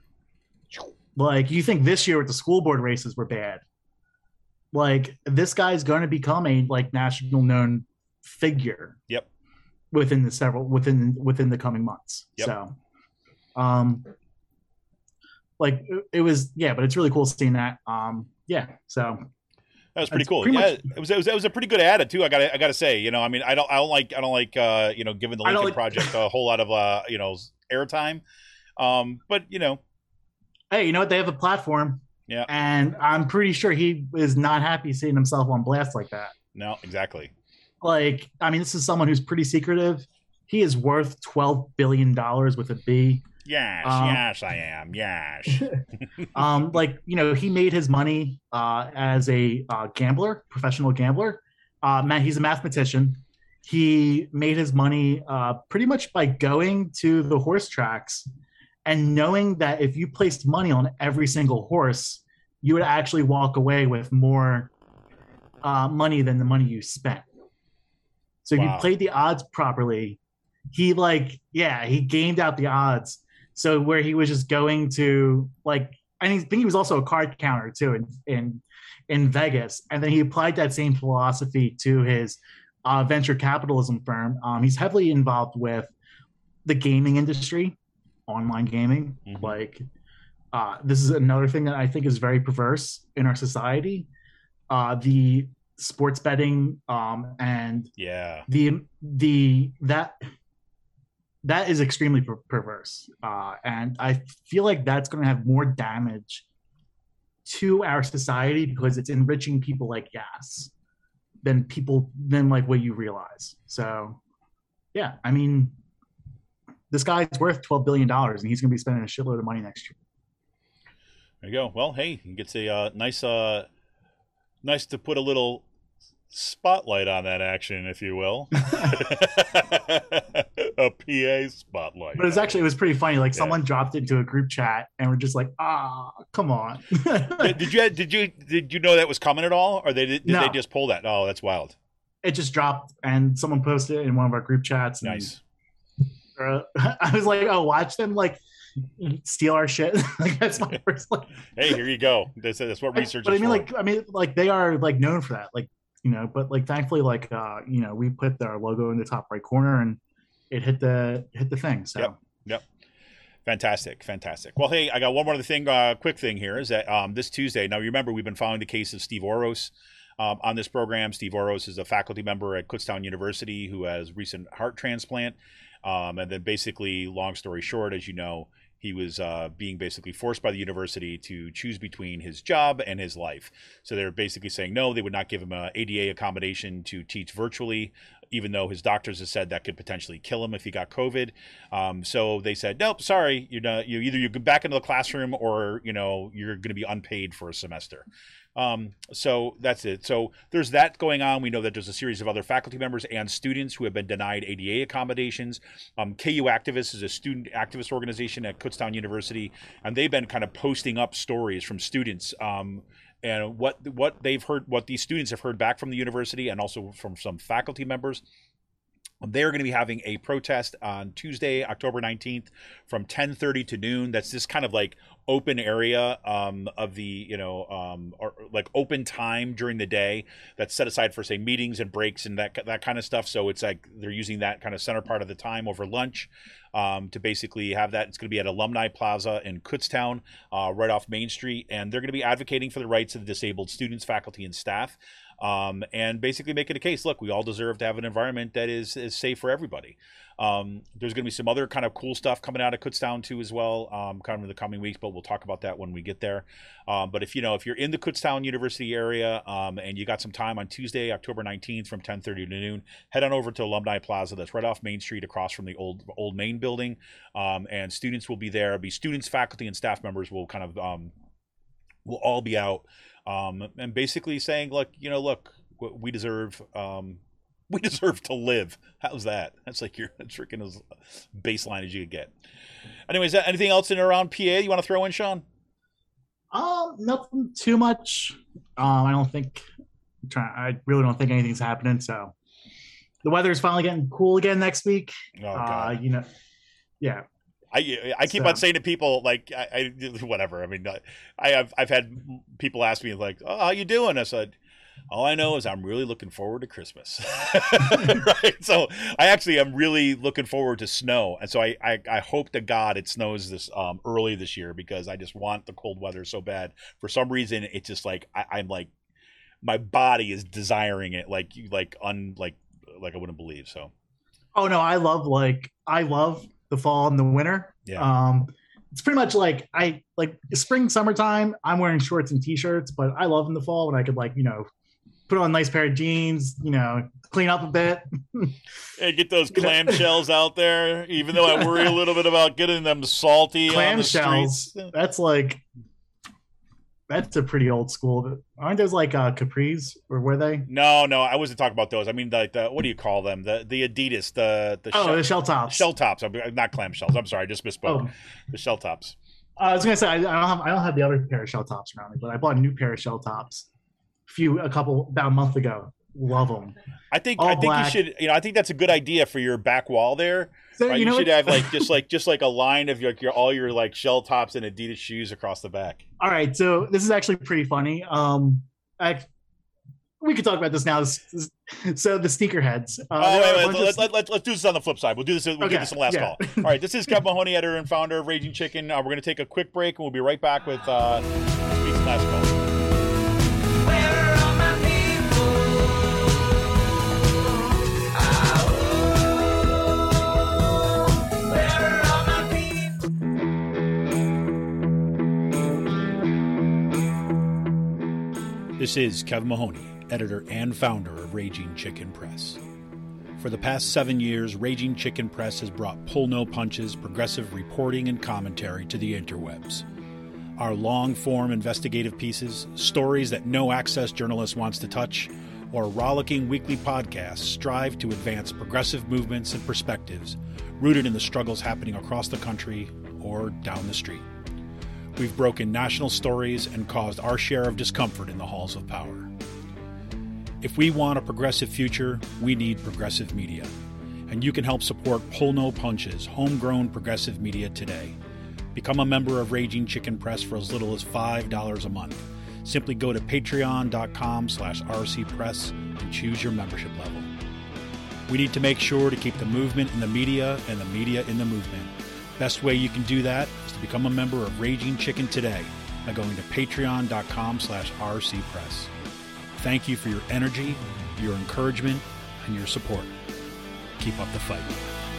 Like, you think this year with the school board races were bad. Like, this guy's going to become a like national known figure. Yep. Within the several within within the coming months. Yep. So, um, like it, it was yeah, but it's really cool seeing that. Um, yeah. So. That was pretty cool. Pretty yeah, much, it was, it was it was a pretty good ad too. I got I got to say, you know, I mean, I don't I don't like I don't like uh, you know, giving the Lincoln like, Project a whole lot of uh, you know, airtime. Um, but you know, hey, you know what? They have a platform. Yeah. And I'm pretty sure he is not happy seeing himself on blast like that. No, exactly. Like, I mean, this is someone who's pretty secretive. He is worth twelve billion dollars with a B. Yes, um, yes, I am. Yes. um, like, you know, he made his money uh, as a uh, gambler, professional gambler. Uh, man, he's a mathematician. He made his money uh, pretty much by going to the horse tracks and knowing that if you placed money on every single horse, you would actually walk away with more uh, money than the money you spent. So if wow. you played the odds properly, he like, yeah, he gamed out the odds. So where he was just going to like, I think he was also a card counter too in in, in Vegas, and then he applied that same philosophy to his uh, venture capitalism firm. Um, he's heavily involved with the gaming industry, online gaming. Mm-hmm. Like, uh, this is another thing that I think is very perverse in our society. Uh, the sports betting um, and yeah, the the that. That is extremely per- perverse. Uh, and I feel like that's going to have more damage to our society because it's enriching people like Yass than people, than like what you realize. So, yeah, I mean, this guy's worth twelve billion dollars, and he's going to be spending a shitload of money next year. There you go. Well, hey, he gets a uh, nice, uh, nice to put a little spotlight on that action, if you will. A P A spotlight. But it's actually, it was pretty funny. Like yeah. someone dropped it into a group chat and we're just like, ah, come on. did you, did you, did you know that was coming at all? Or they did, did no. they just pull that? Oh, that's wild. It just dropped and someone posted it in one of our group chats. And, nice. Uh, I was like, oh, watch them like steal our shit. Like that's my first like, hey, here you go. That's, that's what research but is I mean, for. like, I mean, like they are like known for that. Like, you know, but like thankfully, like, uh, you know, we put our logo in the top right corner and it hit the hit the thing. So yep, yep. Fantastic, fantastic. Well, hey, I got one more other thing, uh, quick thing here is that um, this Tuesday, now remember we've been following the case of Steve Oros um, on this program. Steve Oros is a faculty member at Kutztown University who has recent heart transplant. Um, and then basically, long story short, as you know, he was uh, being basically forced by the university to choose between his job and his life. So they're basically saying no, they would not give him a A D A accommodation to teach virtually, even though his doctors have said that could potentially kill him if he got COVID. Um, so they said, nope, sorry, you're not, you either you go back into the classroom or, you know, you're going to be unpaid for a semester. Um, so that's it. So there's that going on. We know that there's a series of other faculty members and students who have been denied A D A accommodations. Um, K U Activists is a student activist organization at Kutztown University, and they've been kind of posting up stories from students um, and what what they've heard, what these students have heard back from the university and also from some faculty members. They're going to be having a protest on Tuesday, October nineteenth from ten thirty to noon. That's this kind of like open area um, of the, you know, um, or like open time during the day that's set aside for, say, meetings and breaks and that that kind of stuff. So it's like they're using that kind of center part of the time over lunch um, to basically have that. It's going to be at Alumni Plaza in Kutztown, uh, right off Main Street. And they're going to be advocating for the rights of disabled students, faculty, and staff. Um, and basically making a case, look, we all deserve to have an environment that is, is safe for everybody. Um, there's going to be some other kind of cool stuff coming out of Kutztown too as well, um, kind of in the coming weeks, but we'll talk about that when we get there. Um, but if, you know, if you're in the Kutztown University area um, and you got some time on Tuesday, October nineteenth from ten thirty to noon, head on over to Alumni Plaza. That's right off Main Street across from the old, old main building. Um, and students will be there. It'll be students, faculty, and staff members will kind of, um, will all be out. Um, and basically saying, look, you know, look, we deserve, um, we deserve to live. How's that? That's like your that's freaking as baseline as you could get. Anyways, anything else in around P A you want to throw in, Sean? Um, nothing too much. Um, I don't think. I'm trying, I really don't think anything's happening. So, the weather is finally getting cool again next week. Oh God. Uh, you know, yeah. I I keep so. on saying to people like I, I whatever. I mean, I have I've had people ask me like, "Oh, how you doing?" I said, all I know is I'm really looking forward to Christmas. Right? So I actually am really looking forward to snow. And so I, I, I hope to God it snows this um, early this year because I just want the cold weather so bad. For some reason, it's just like I, I'm like my body is desiring it like like un like like I wouldn't believe. So oh no, I love like I love the fall and the winter. Yeah. Um it's pretty much like I like spring, summertime, I'm wearing shorts and t-shirts, but I love in the fall when I could like, you know, put on a nice pair of jeans, you know, clean up a bit. And get those clamshells out there, even though I worry a little bit about getting them salty on the streets. That's like, that's a pretty old school. Aren't those like uh, capris, or were they? No, no, I wasn't talking about those. I mean, like the, what do you call them? The the Adidas, the the oh, shell, the shell tops. Shell tops. I'm not clamshells. I'm sorry, I just misspoke. Oh. The shell tops. Uh, I was gonna say I, I don't have I don't have the other pair of shell tops around me, but I bought a new pair of shell tops a few a couple about a month ago. Love them. I think All I think black. you should. You know, I think that's a good idea for your back wall there. So, right? you, You, know should what? have like just like just like a line of your, your all your like shell tops and Adidas shoes across the back. All right, so this is actually pretty funny. Um, I, we could talk about this now. This- this- So the sneakerheads. Uh, Oh, there are a wait, bunch wait, of- let, let, let, let's do this on the flip side. We'll do this. We'll Okay, do this in the last yeah. call. All right, this is Kevin Mahoney, editor and founder of Raging Chicken. Uh, we're going to take a quick break, and we'll be right back with uh, this week's last call. Where are my people? Where are my people? This is Kevin Mahoney, editor and founder of Raging Chicken Press. For the past seven years, Raging Chicken Press has brought Pull No Punches, progressive reporting and commentary to the interwebs. Our long-form investigative pieces, stories that no access journalist wants to touch, or rollicking weekly podcasts strive to advance progressive movements and perspectives rooted in the struggles happening across the country or down the street. We've broken national stories and caused our share of discomfort in the halls of power. If we want a progressive future, we need progressive media. And you can help support Pull No Punches, homegrown progressive media today. Become a member of Raging Chicken Press for as little as five dollars a month. Simply go to patreon.com slash rcpress and choose your membership level. We need to make sure to keep the movement in the media and the media in the movement. Best way you can do that is to become a member of Raging Chicken today by going to patreon.com slash rcpress. Thank you for your energy, your encouragement, and your support. Keep up the fight.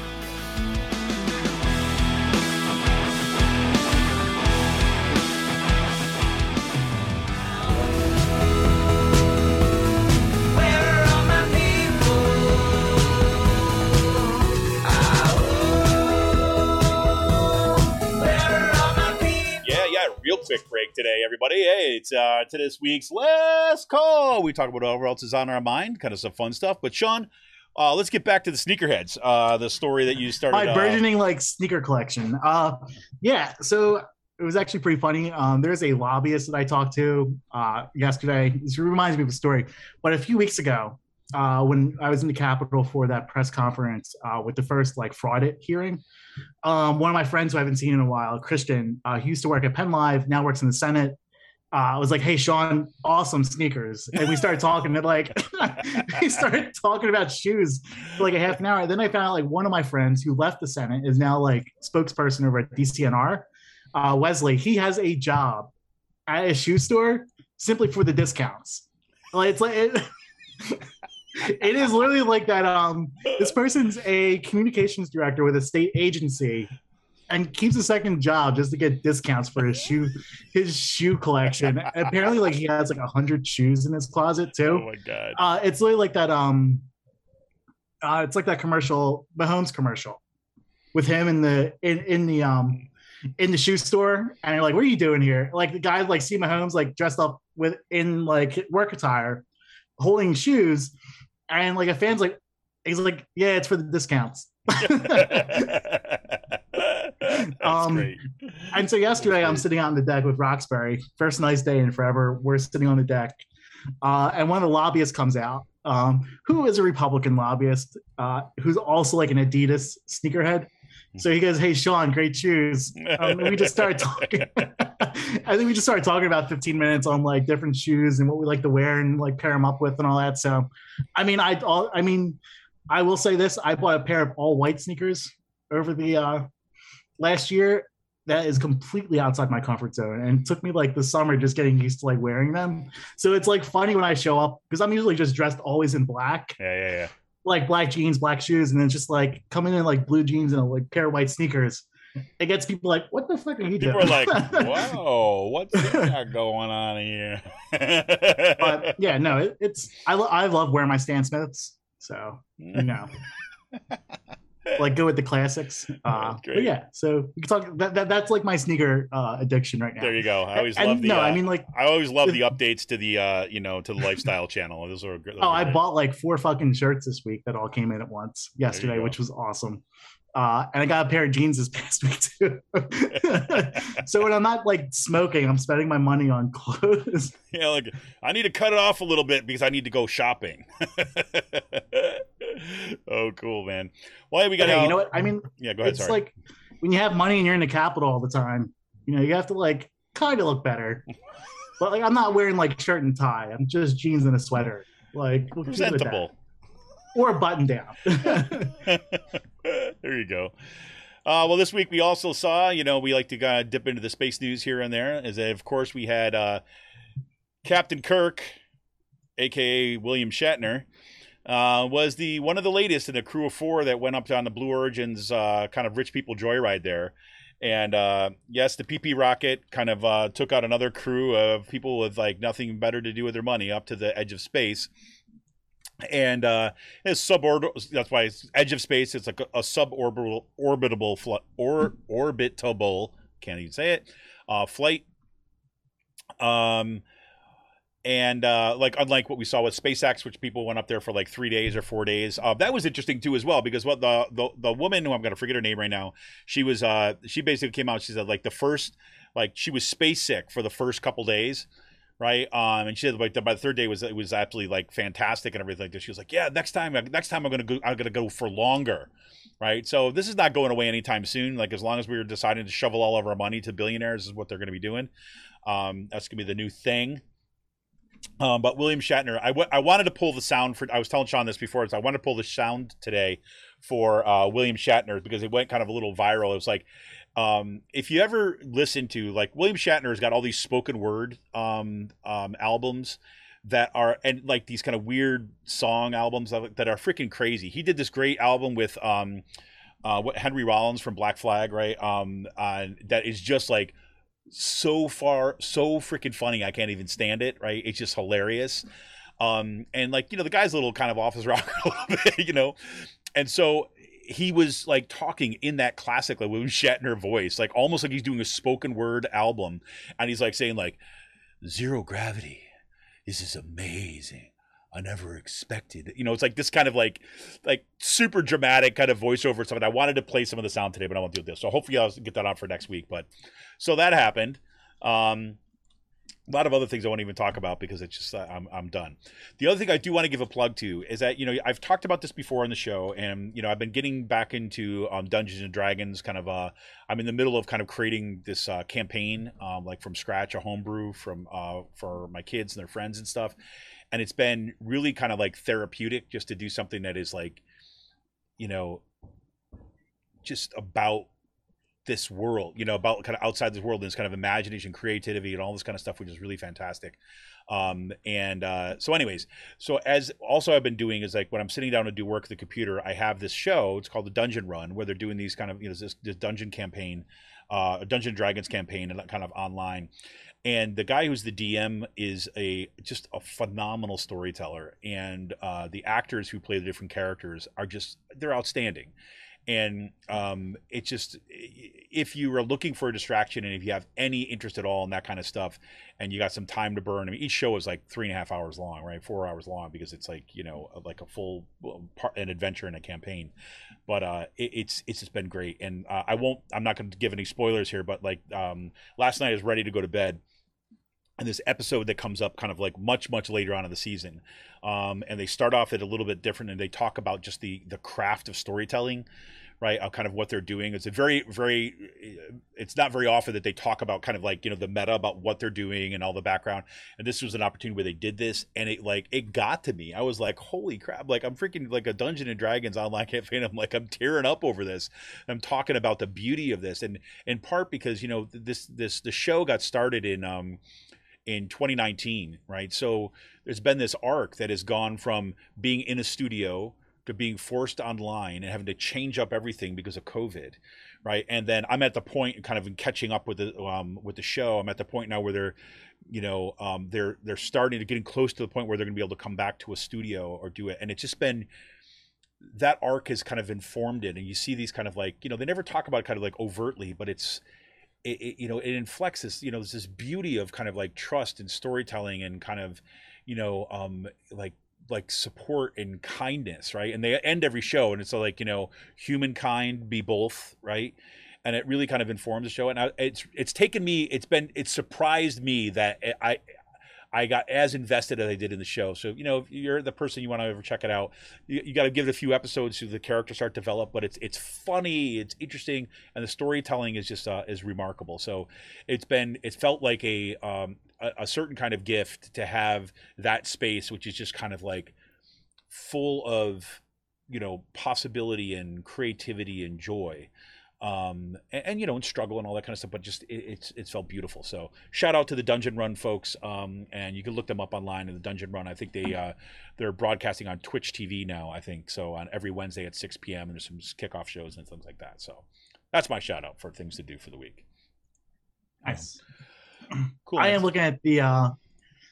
Quick break today, everybody. Hey, it's uh, to this week's Last Call. We talk about whatever else is on our mind, kind of some fun stuff. But Sean, uh, let's get back to the sneakerheads. Uh, the story that you started. My uh, burgeoning like sneaker collection. Uh, yeah, so it was actually pretty funny. Um, there's a lobbyist that I talked to uh, yesterday. This reminds me of a story, but a few weeks ago, uh, when I was in the Capitol for that press conference uh, with the first like fraud hearing. Um, one of my friends who I haven't seen in a while, Christian, uh, he used to work at Penn Live, now works in the Senate. Uh, I was like, hey, Sean, awesome sneakers. And we started talking and like, we started talking about shoes for like a half an hour. And then I found out like one of my friends who left the Senate is now like spokesperson over at D C N R, uh, Wesley. He has a job at a shoe store simply for the discounts. Like, it's like, it, it is literally like that. Um, this person's a communications director with a state agency and keeps a second job just to get discounts for his shoe, his shoe collection. And apparently, like he has like a hundred shoes in his closet too. Oh my god! Uh, it's literally like that. Um, uh, it's like that commercial, Mahomes commercial, with him in the in in the um in the shoe store, and you're like, "What are you doing here?" Like the guy like see Mahomes like dressed up with in like work attire, holding shoes. And like a fan's like, he's like, yeah, it's for the discounts. um, great. And so yesterday I'm sitting out on the deck with Roxbury. First nice day in forever. We're sitting on the deck. Uh, and one of the lobbyists comes out, um, who is a Republican lobbyist, uh, who's also like an Adidas sneakerhead. So he goes, hey, Sean, great shoes. Um, and we just started talking. I think we just started talking about fifteen minutes on like different shoes and what we like to wear and like pair them up with and all that. So, I mean, I, all, I mean, I will say this. I bought a pair of all white sneakers over the uh, last year. That is completely outside my comfort zone. And it took me like the summer just getting used to like wearing them. So it's like funny when I show up because I'm usually just dressed always in black. Yeah, yeah, yeah. Like black jeans, black shoes, and then just like coming in like blue jeans and a like pair of white sneakers. It gets people like, what the fuck are you doing? People are like, wow, what's that going on here? But yeah, no, it, it's I, lo- I love wearing my Stan Smiths. So, you know, like go with the classics. Uh, but yeah, so we can talk that, that that's like my sneaker uh, addiction right now. There you go. I always and, love the. No, uh, I mean like I always love the updates to the uh, you know, to the lifestyle channel. Those are good. Oh, I bought like four fucking shirts this week that all came in at once yesterday, which was awesome. Uh, and I got a pair of jeans this past week too. So when I'm not like smoking, I'm spending my money on clothes. Yeah, like I need to cut it off a little bit because I need to go shopping. Oh, cool, man. Well, we got. Hey, you know what? I mean, yeah, go ahead. It's sorry. like when you have money and you're in the Capitol all the time. You know, you have to like kind of look better. But like, I'm not wearing like shirt and tie. I'm just jeans and a sweater. Like we'll keep it at that. Presentable. Or a button down. There you go. Uh, well, this week we also saw, you know, we like to kind of dip into the space news here and there. As of course, we had uh, Captain Kirk, aka William Shatner, uh, was the one of the latest in a crew of four that went up on the Blue Origin's uh, kind of rich people joyride there. And uh, yes, the P P rocket kind of uh, took out another crew of people with like nothing better to do with their money up to the edge of space. And uh, it's suborbital. That's why it's edge of space. It's like a, a suborbital, orbitable, fl- or orbitable. Can't even say it. Uh, flight. Um, and uh, like unlike what we saw with SpaceX, which people went up there for like three days or four days, uh, that was interesting too as well, because what the the the woman who I'm going to forget her name right now, she was uh she basically came out. She said like the first like she was space sick for the first couple days. Right. Um, and she said like the, by the third day was it was absolutely like fantastic and everything like this. She was like, yeah, next time, next time I'm going to go, I'm going to go for longer. Right. So this is not going away anytime soon. Like as long as we were deciding to shovel all of our money to billionaires is what they're going to be doing. Um, that's going to be the new thing. Um, but William Shatner, I, w- I wanted to pull the sound for, I was telling Sean this before, so I wanted to pull the sound today for uh, William Shatner because it went kind of a little viral. It was like, um, if you ever listen to, like, William Shatner has got all these spoken word um, um, albums that are, and like these kind of weird song albums that are freaking crazy. He did this great album with um, uh, Henry Rollins from Black Flag, right? Um, uh, that is just like, so far so freaking funny I can't even stand it, right? It's just hilarious. Um and like, you know, the guy's a little kind of off his rocker a little bit, you know, and so he was like talking in that classic like William Shatner voice, like almost like he's doing a spoken word album, and he's like saying like, zero gravity, this is amazing, I never expected, you know, it's like this kind of like like super dramatic kind of voiceover stuff. And I wanted to play some of the sound today, but I won't do this. So hopefully I'll get that on for next week. But so that happened. Um, a lot of other things I won't even talk about because it's just, uh, I'm, I'm done. The other thing I do want to give a plug to is that, you know, I've talked about this before on the show, and, you know, I've been getting back into um, Dungeons and Dragons kind of, uh, I'm in the middle of kind of creating this uh, campaign, um, like from scratch, a homebrew from, uh, for my kids and their friends and stuff. And it's been really kind of like therapeutic just to do something that is like, you know, just about this world, you know, about kind of outside this world and this kind of imagination, creativity, and all this kind of stuff, which is really fantastic. Um, and uh, so anyways, so as also I've been doing is like when I'm sitting down to do work at the computer, I have this show, it's called the Dungeon Run, where they're doing these kind of, you know, this, this dungeon campaign, uh, a Dungeon Dragons campaign, and kind of online. And the guy who's the D M is a just a phenomenal storyteller, and uh, the actors who play the different characters are just, they're outstanding. And um, it's just, if you are looking for a distraction and if you have any interest at all in that kind of stuff and you got some time to burn, I mean, each show is like three and a half hours long, right? Four hours long, because it's like, you know, like a full part, an adventure in a campaign. But uh, it, it's it's just been great. And uh, I won't, I'm not going to give any spoilers here, but like um, last night I was ready to go to bed. And this episode that comes up kind of like much, much later on in the season. Um, and they start off it a little bit different, and they talk about just the the craft of storytelling, right? Of kind of what they're doing. It's a very, very, it's not very often that they talk about kind of like, you know, the meta about what they're doing and all the background. And this was an opportunity where they did this, and it like, it got to me. I was like, holy crap. Like I'm freaking like a Dungeons and Dragons online campaign. I'm like, I'm tearing up over this. I'm talking about the beauty of this. And in part because, you know, this, this, the show got started in, um, in twenty nineteen, right? So there's been this arc that has gone from being in a studio to being forced online and having to change up everything because of COVID, right? And then I'm at the point kind of in catching up with the um, with the show. I'm at the point now where they're, you know, um, they're they're starting to getting close to the point where they're going to be able to come back to a studio or do it. And it's just been, that arc has kind of informed it. And you see these kind of like, you know, they never talk about it kind of like overtly, but it's, It, it, you know, it inflects this, you know, there's this beauty of kind of like trust and storytelling and kind of, you know, um, like, like support and kindness, right? And they end every show and it's like, you know, humankind be both, right? And it really kind of informs the show. And I, it's, it's taken me, it's been, it's surprised me that I, I got as invested as I did in the show. So, you know, if you're the person you want to ever check it out, you, you got to give it a few episodes so the characters start to develop. But it's it's funny, it's interesting, and the storytelling is just uh, is remarkable. So, it's been it's felt like a, um, a a certain kind of gift to have that space, which is just kind of like full of, you know, possibility and creativity and joy. Um, and, and, you know, and struggle and all that kind of stuff, but just, it, it's, it's felt beautiful. So shout out to the Dungeon Run folks. Um, and you can look them up online in the Dungeon Run. I think they, uh, they're broadcasting on Twitch T V now, I think. So on every Wednesday at six p.m. and there's some kickoff shows and things like that. So that's my shout out for things to do for the week. Nice. Um, cool. I am looking at the, uh,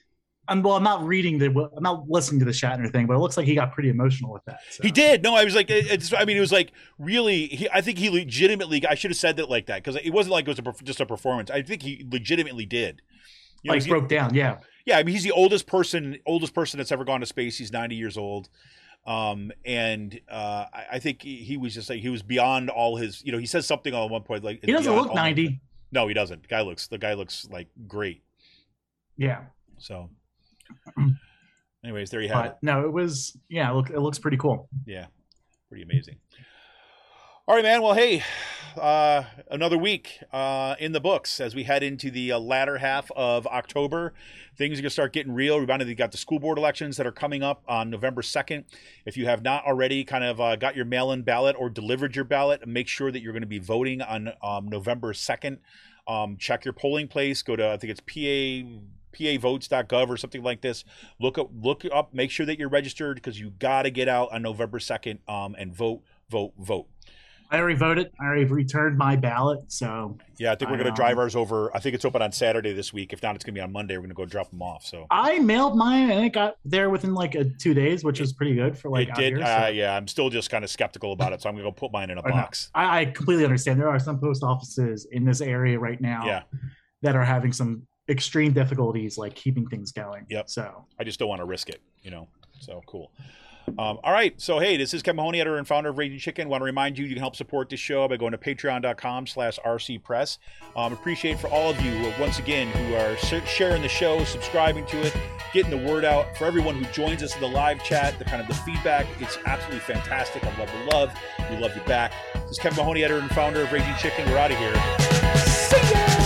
I'm well. I'm not reading the. I'm not listening to the Shatner thing, but it looks like he got pretty emotional with that. So. He did. No, I was like, it, it's. I mean, it was like really. He, I think he legitimately. I should have said that like that because it wasn't like it was a, just a performance. I think he legitimately did. You know, like he broke down. Yeah. Yeah. I mean, he's the oldest person, oldest person that's ever gone to space. He's ninety years old, um, and uh, I, I think he, he was just like he was beyond all his. You know, he says something on one point like he doesn't look ninety. No, he doesn't. The guy looks. The guy looks like great. Yeah. So. Anyways, there you have but, it. No, it was yeah. Look, it looks pretty cool. Yeah, pretty amazing. All right, man. Well, hey, uh, another week uh, in the books as we head into the uh, latter half of October. Things are gonna start getting real. We've already got the school board elections that are coming up on November second. If you have not already, kind of uh, got your mail-in ballot or delivered your ballot, make sure that you're going to be voting on um, November second. Um, check your polling place. Go to I think it's P A. P A votes dot gov or something like this. Look up, look up, make sure that you're registered because you got to get out on November second um, and vote, vote, vote. I already voted. I already returned my ballot. So yeah, I think we're I, going to drive um, ours over. I think it's open on Saturday this week. If not, it's going to be on Monday. We're going to go drop them off. So I mailed mine and it got there within like a, two days, which is pretty good for like it out did. here, so. Uh, yeah, I'm still just kind of skeptical about it, so I'm going to go put mine in a box. No, I, I completely understand. There are some post offices in this area right now yeah. that are having some extreme difficulties like keeping things going. Yep. So I just don't want to risk it, you know. So cool. Um, all right. So hey, this is Kevin Mahoney, editor and founder of Raging Chicken. Want to remind you you can help support this show by going to patreon dot com slash R C Press. Um, appreciate for all of you uh, once again who are sharing the show, subscribing to it, getting the word out. For everyone who joins us in the live chat, the kind of the feedback, it's absolutely fantastic. I love the love. We love you back. This is Kevin Mahoney, editor and founder of Raging Chicken. We're out of here. See ya.